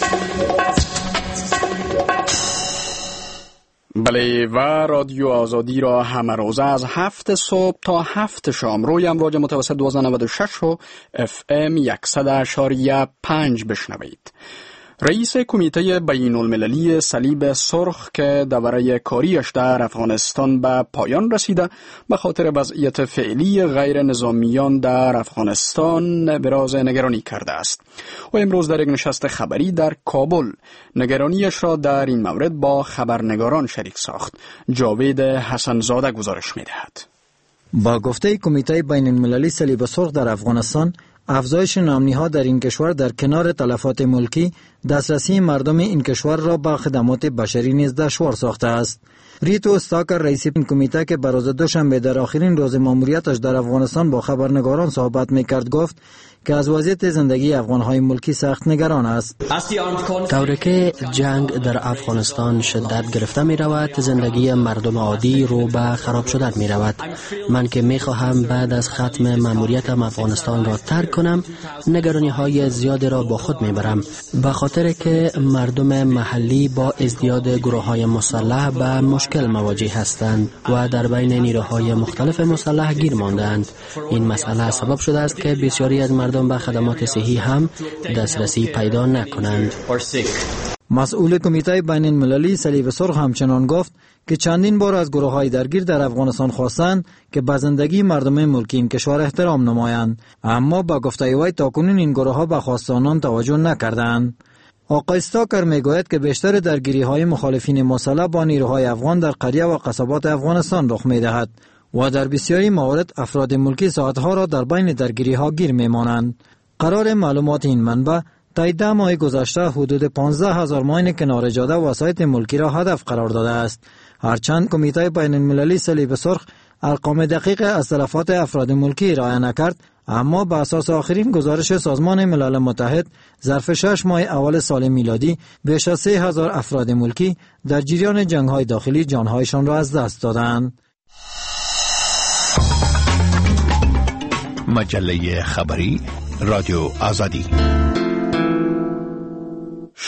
بله، و رادیو آزادی را همه روزه از هفت صبح تا هفت شام روی امواج متوسط دوازده نود و شش و اف ام صد اشاریه پنج بشنوید. رئیس کمیته بین المللی صلیب سرخ که دوره کاریش در افغانستان به پایان رسیده به خاطر وضعیت فعلی غیر نظامیان در افغانستان ابراز نگرانی کرده است و امروز در یک نشست خبری در کابل نگرانیش را در این مورد با خبرنگاران شریک ساخت. جاوید حسنزاده گزارش می‌دهد. با گفته کمیته بین المللی صلیب سرخ در افغانستان، افزایش نامنی‌ها در این کشور در کنار تلفات ملکی، دسترسی مردم این کشور را با خدمات بشری نیز دشوار ساخته است. ریتو استاکر رئیس این کمیته که بر روز دوشنبه در آخرین روز ماموریتش در افغانستان با خبرنگاران صحبت می‌کرد گفت که از وضعیت زندگی افغان‌های ملکی سخت نگران است. طوری که جنگ در افغانستان شدت گرفته می رود، زندگی مردم عادی رو به خراب شدن می رود. من که می خواهم بعد از ختم ماموریتم افغانستان را ترک کنم، نگرانی های زیادی را با خود می برم، به خاطر که مردم محلی با ازدیاد گروه های مسلح به مشکل مواجه هستند و در بین نیروهای مختلف مسلح گیر ماندند. این مسئله سبب شده است که بسیاری از مردم به خدمات صحی هم دسترسی پیدا نکنند. مسئول کمیته بین المللی صلیب سرخ همچنان گفت که چندین بار از گروه‌های درگیر در افغانستان خواستند که به زندگی مردم ملکی این کشور احترام نمایند، اما با گفته وی تاکنون این گروه‌ها به خواست آنان توجه نکردند. آقای استاکر میگوید که بیشتر درگیری‌های مخالفین مسلح با نیروهای افغان در قریه و قصبات افغانستان رخ می‌دهد و در بسیاری موارد افراد ملکی ساعتها را در بین درگیری‌ها گیر می‌مانند. قرار معلومات این منبع تا ده ماه گذشته حدود پانزده هزار ماین کنار جاده وسایط ملکی را هدف قرار داده است. هرچند کمیته بین المللی صلیب سرخ ارقام دقیق از تلفات افراد ملکی ارائه نکرد، اما بر اساس آخرین گزارش سازمان ملل متحد ظرف شش ماه اول سال میلادی بیش از سه هزار افراد ملکی در جریان جنگ‌های داخلی جان‌هایشان را از دست دادند. مجله خبری رادیو آزادی.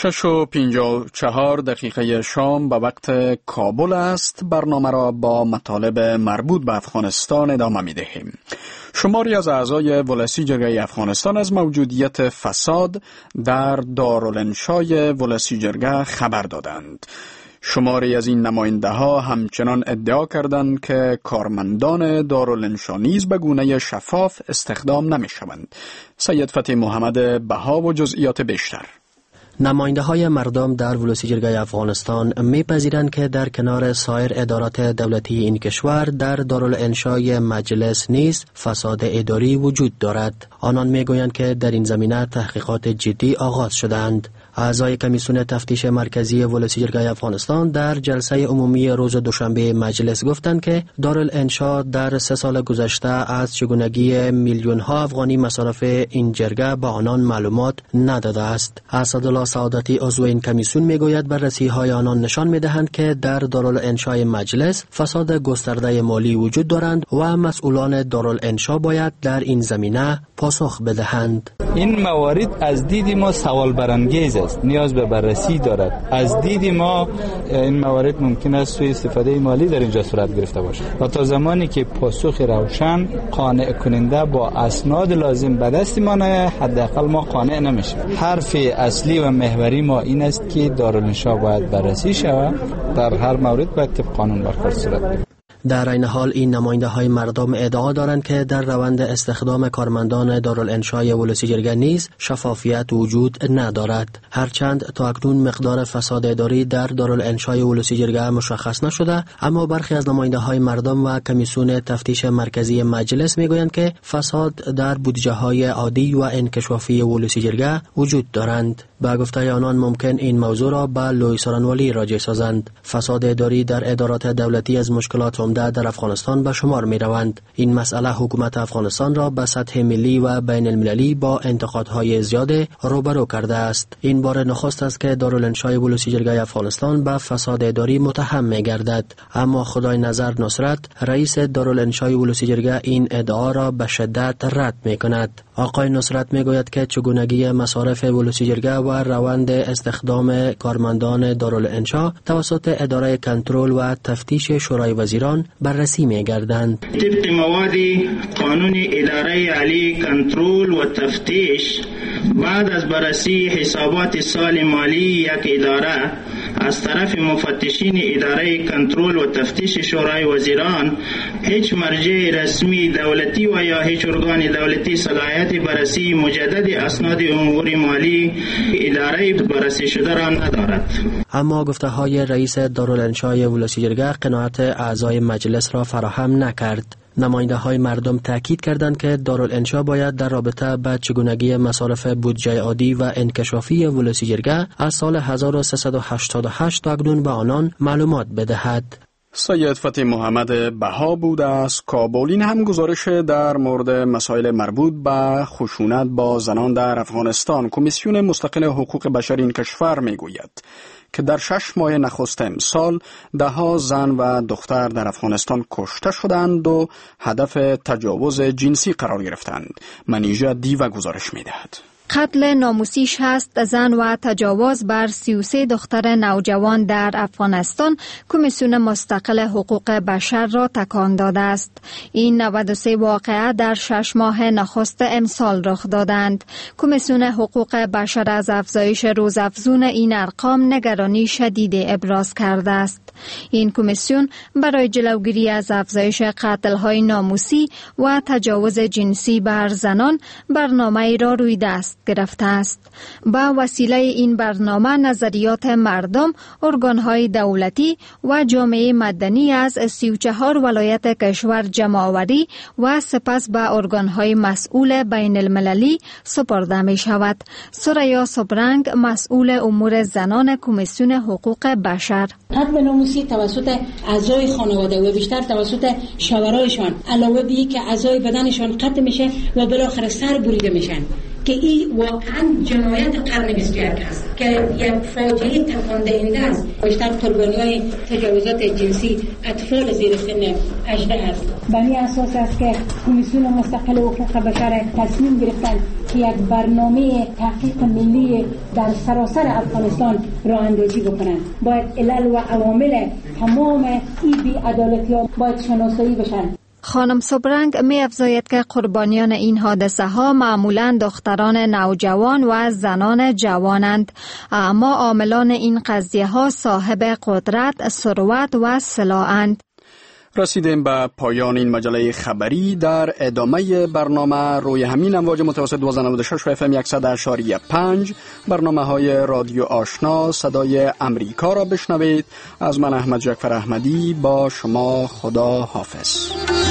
شش و پنجاه و چهار دقیقه شام به وقت کابل است. برنامه را با مطالب مربوط به افغانستان ادامه می دهیم. شماری از اعضای ولسی جرگه افغانستان از موجودیت فساد در دارالانشای ولسی جرگه خبر دادند. شماری از این نماینده ها همچنان ادعا کردند که کارمندان دارالانشا نیز به گونه شفاف استخدام نمی شوند. سید فتح محمد بها و جزئیات بیشتر. نماینده های مردم در ولسی جرگه افغانستان میپذیرند که در کنار سایر ادارات دولتی این کشور در دارالانشای مجلس نیز فساد اداری وجود دارد. آنان میگویند که در این زمینه تحقیقات جدی آغاز شدند. اعضای کمیسیون تفتیش مرکزی ولسی جرگه افغانستان در جلسه عمومی روز دوشنبه مجلس گفتند که دارالانشا در سه سال گذشته از چگونگی میلیون ها افغانی مصارف این جرگه به آنان معلومات نداده است. اسدالله سعادتی عضو این کمیسیون میگوید بررسی های آنان نشان میدهند که در دارالانشای مجلس فساد گسترده مالی وجود دارند و مسئولان دارالانشا باید در این زمینه پاسخ بدهند. این موارد از دید ما سوال برانگیز است، نیاز به بررسی دارد. از دید ما این موارد ممکن است سوء استفاده مالی در اینجا صورت گرفته باشد و تا زمانی که پاسخ روشن قانع کننده با اسناد لازم به دست ما نه، حداقل ما قانع نمیشیم. حرف اصلی و محوری ما این است که دارالانشا باید بررسی شود، در هر مورد باید طبق قانون برخورد صورت بگیرد. در این حال این نماینده های مردم ادعا دارند که در روند استخدام کارمندان دارالانشای ولسی جرگه نیز شفافیت وجود ندارد. هرچند تا اکنون مقدار فساد اداری در دارالانشای ولسی جرگه مشخص نشده، اما برخی از نماینده های مردم و کمیسیون تفتیش مرکزی مجلس میگویند که فساد در بودجه های عادی و انکشافی ولسی جرگه وجود دارند. با گفته آنان ممکن این موضوع را به لوی سارنوالی راجع سازند. فساد اداری در ادارات دولتی از مشکلات عمده در افغانستان به شمار می روند. این مسئله حکومت افغانستان را به سطح ملی و بین المللی با انتقادهای زیاد روبرو کرده است. این بار نخست است که دارالانشای ولسی جرگه افغانستان به فساد اداری متهم می گردد. اما خدای نظر نصرت، رئیس دارالانشای ولسی جرگه، این ادعا را به شدت رد می کند. آقای نصرت می گوید که چگونگی مصارف ولسی جرگه و روند استخدام کارمندان دارالانشا توسط اداره کنترل و تفتیش شورای وزیران بررسی می گردند. طبق مواد قانون اداره عالی کنترل و تفتیش، بعد از بررسی حسابات سال مالی یک اداره از طرف مفتشین اداره کنترل و تفتیش شورای وزیران، هیچ مرجع رسمی دولتی و یا هیچ ارگان دولتی صلاحیت بررسی مجدد اسناد امور مالی اداره بررسی شده را ندارد. اما گفته های رئیس دارالانشای ولسی جرگه قناعت اعضای مجلس را فراهم نکرد. نماینده های مردم تاکید کردند که دارالانشا باید در رابطه با چگونگی مصارف بودجه عادی و انکشافی ولسی جرگه از سال هزار و سیصد و هشتاد و هشت تا اکنون به آنان معلومات بدهد. سید فتح محمد بها بود از کابل. این هم گزارش در مورد مسائل مربوط به خشونت با زنان در افغانستان. کمیسیون مستقل حقوق بشر این کشور میگوید که در شش ماه نخست امسال ده ها زن و دختر در افغانستان کشته شدند و هدف تجاوز جنسی قرار گرفتند. منیژه دیو گزارش میدهد. قتل ناموسیش هست زن و تجاوز بر سی و سه دختر نوجوان در افغانستان کمیسیون مستقل حقوق بشر را تکان داده است. این نود و سه واقعه در شش ماه نخست امسال رخ دادند. کمیسیون حقوق بشر از افزایش روزافزون این ارقام نگرانی شدید ابراز کرده است. این کمیسیون برای جلوگیری از افزایش قتل‌های ناموسی و تجاوز جنسی بر زنان برنامه‌ای را روی دست گرفته است. با وسیله این برنامه نظریات مردم، ارگان‌های دولتی و جامعه مدنی از سی و چهار ولایت کشور جمع‌آوری و سپس به ارگان‌های مسئول بین المللی سپرده می شود. سریا سبرنگ، مسئول امور زنان کمیسیون حقوق بشر: قتل ناموسی توسط اعضای خانواده و بیشتر توسط شوهرایشان علاوه بر اینکه اعضای بدنشان قطع میشه و بالاخره سر بریده میشن که این واقعا جنایت قرن بیست و یک است که یک فاجعه تکان دهنده است. بیشتر قربانی‌های تجاوزات جنسی اطفال زیر سن هجده است. بنی اساس است که کمیسیون مستقل حقوق بشر تصمیم گرفتن که یک برنامه تحقیق ملی در سراسر افغانستان راه اندازی بکنند. باید علل و عوامل تمام این بی‌عدالتی‌ها باید شناسایی بشن. خانم سبرنگ می افزاید که قربانیان این حادثه ها معمولاً دختران نوجوان و زنان جوانند، اما عاملان این قضیه ها صاحب قدرت، ثروت و سلاح‌اند. رسیدیم به پایان این مجله خبری. در ادامه برنامه روی همین امواج متوسط دویست و نود و شش اف ام صد و پنج برنامه های رادیو آشنا صدای امریکا را بشنوید. از من احمد جعفر احمدی با شما خدا حافظ.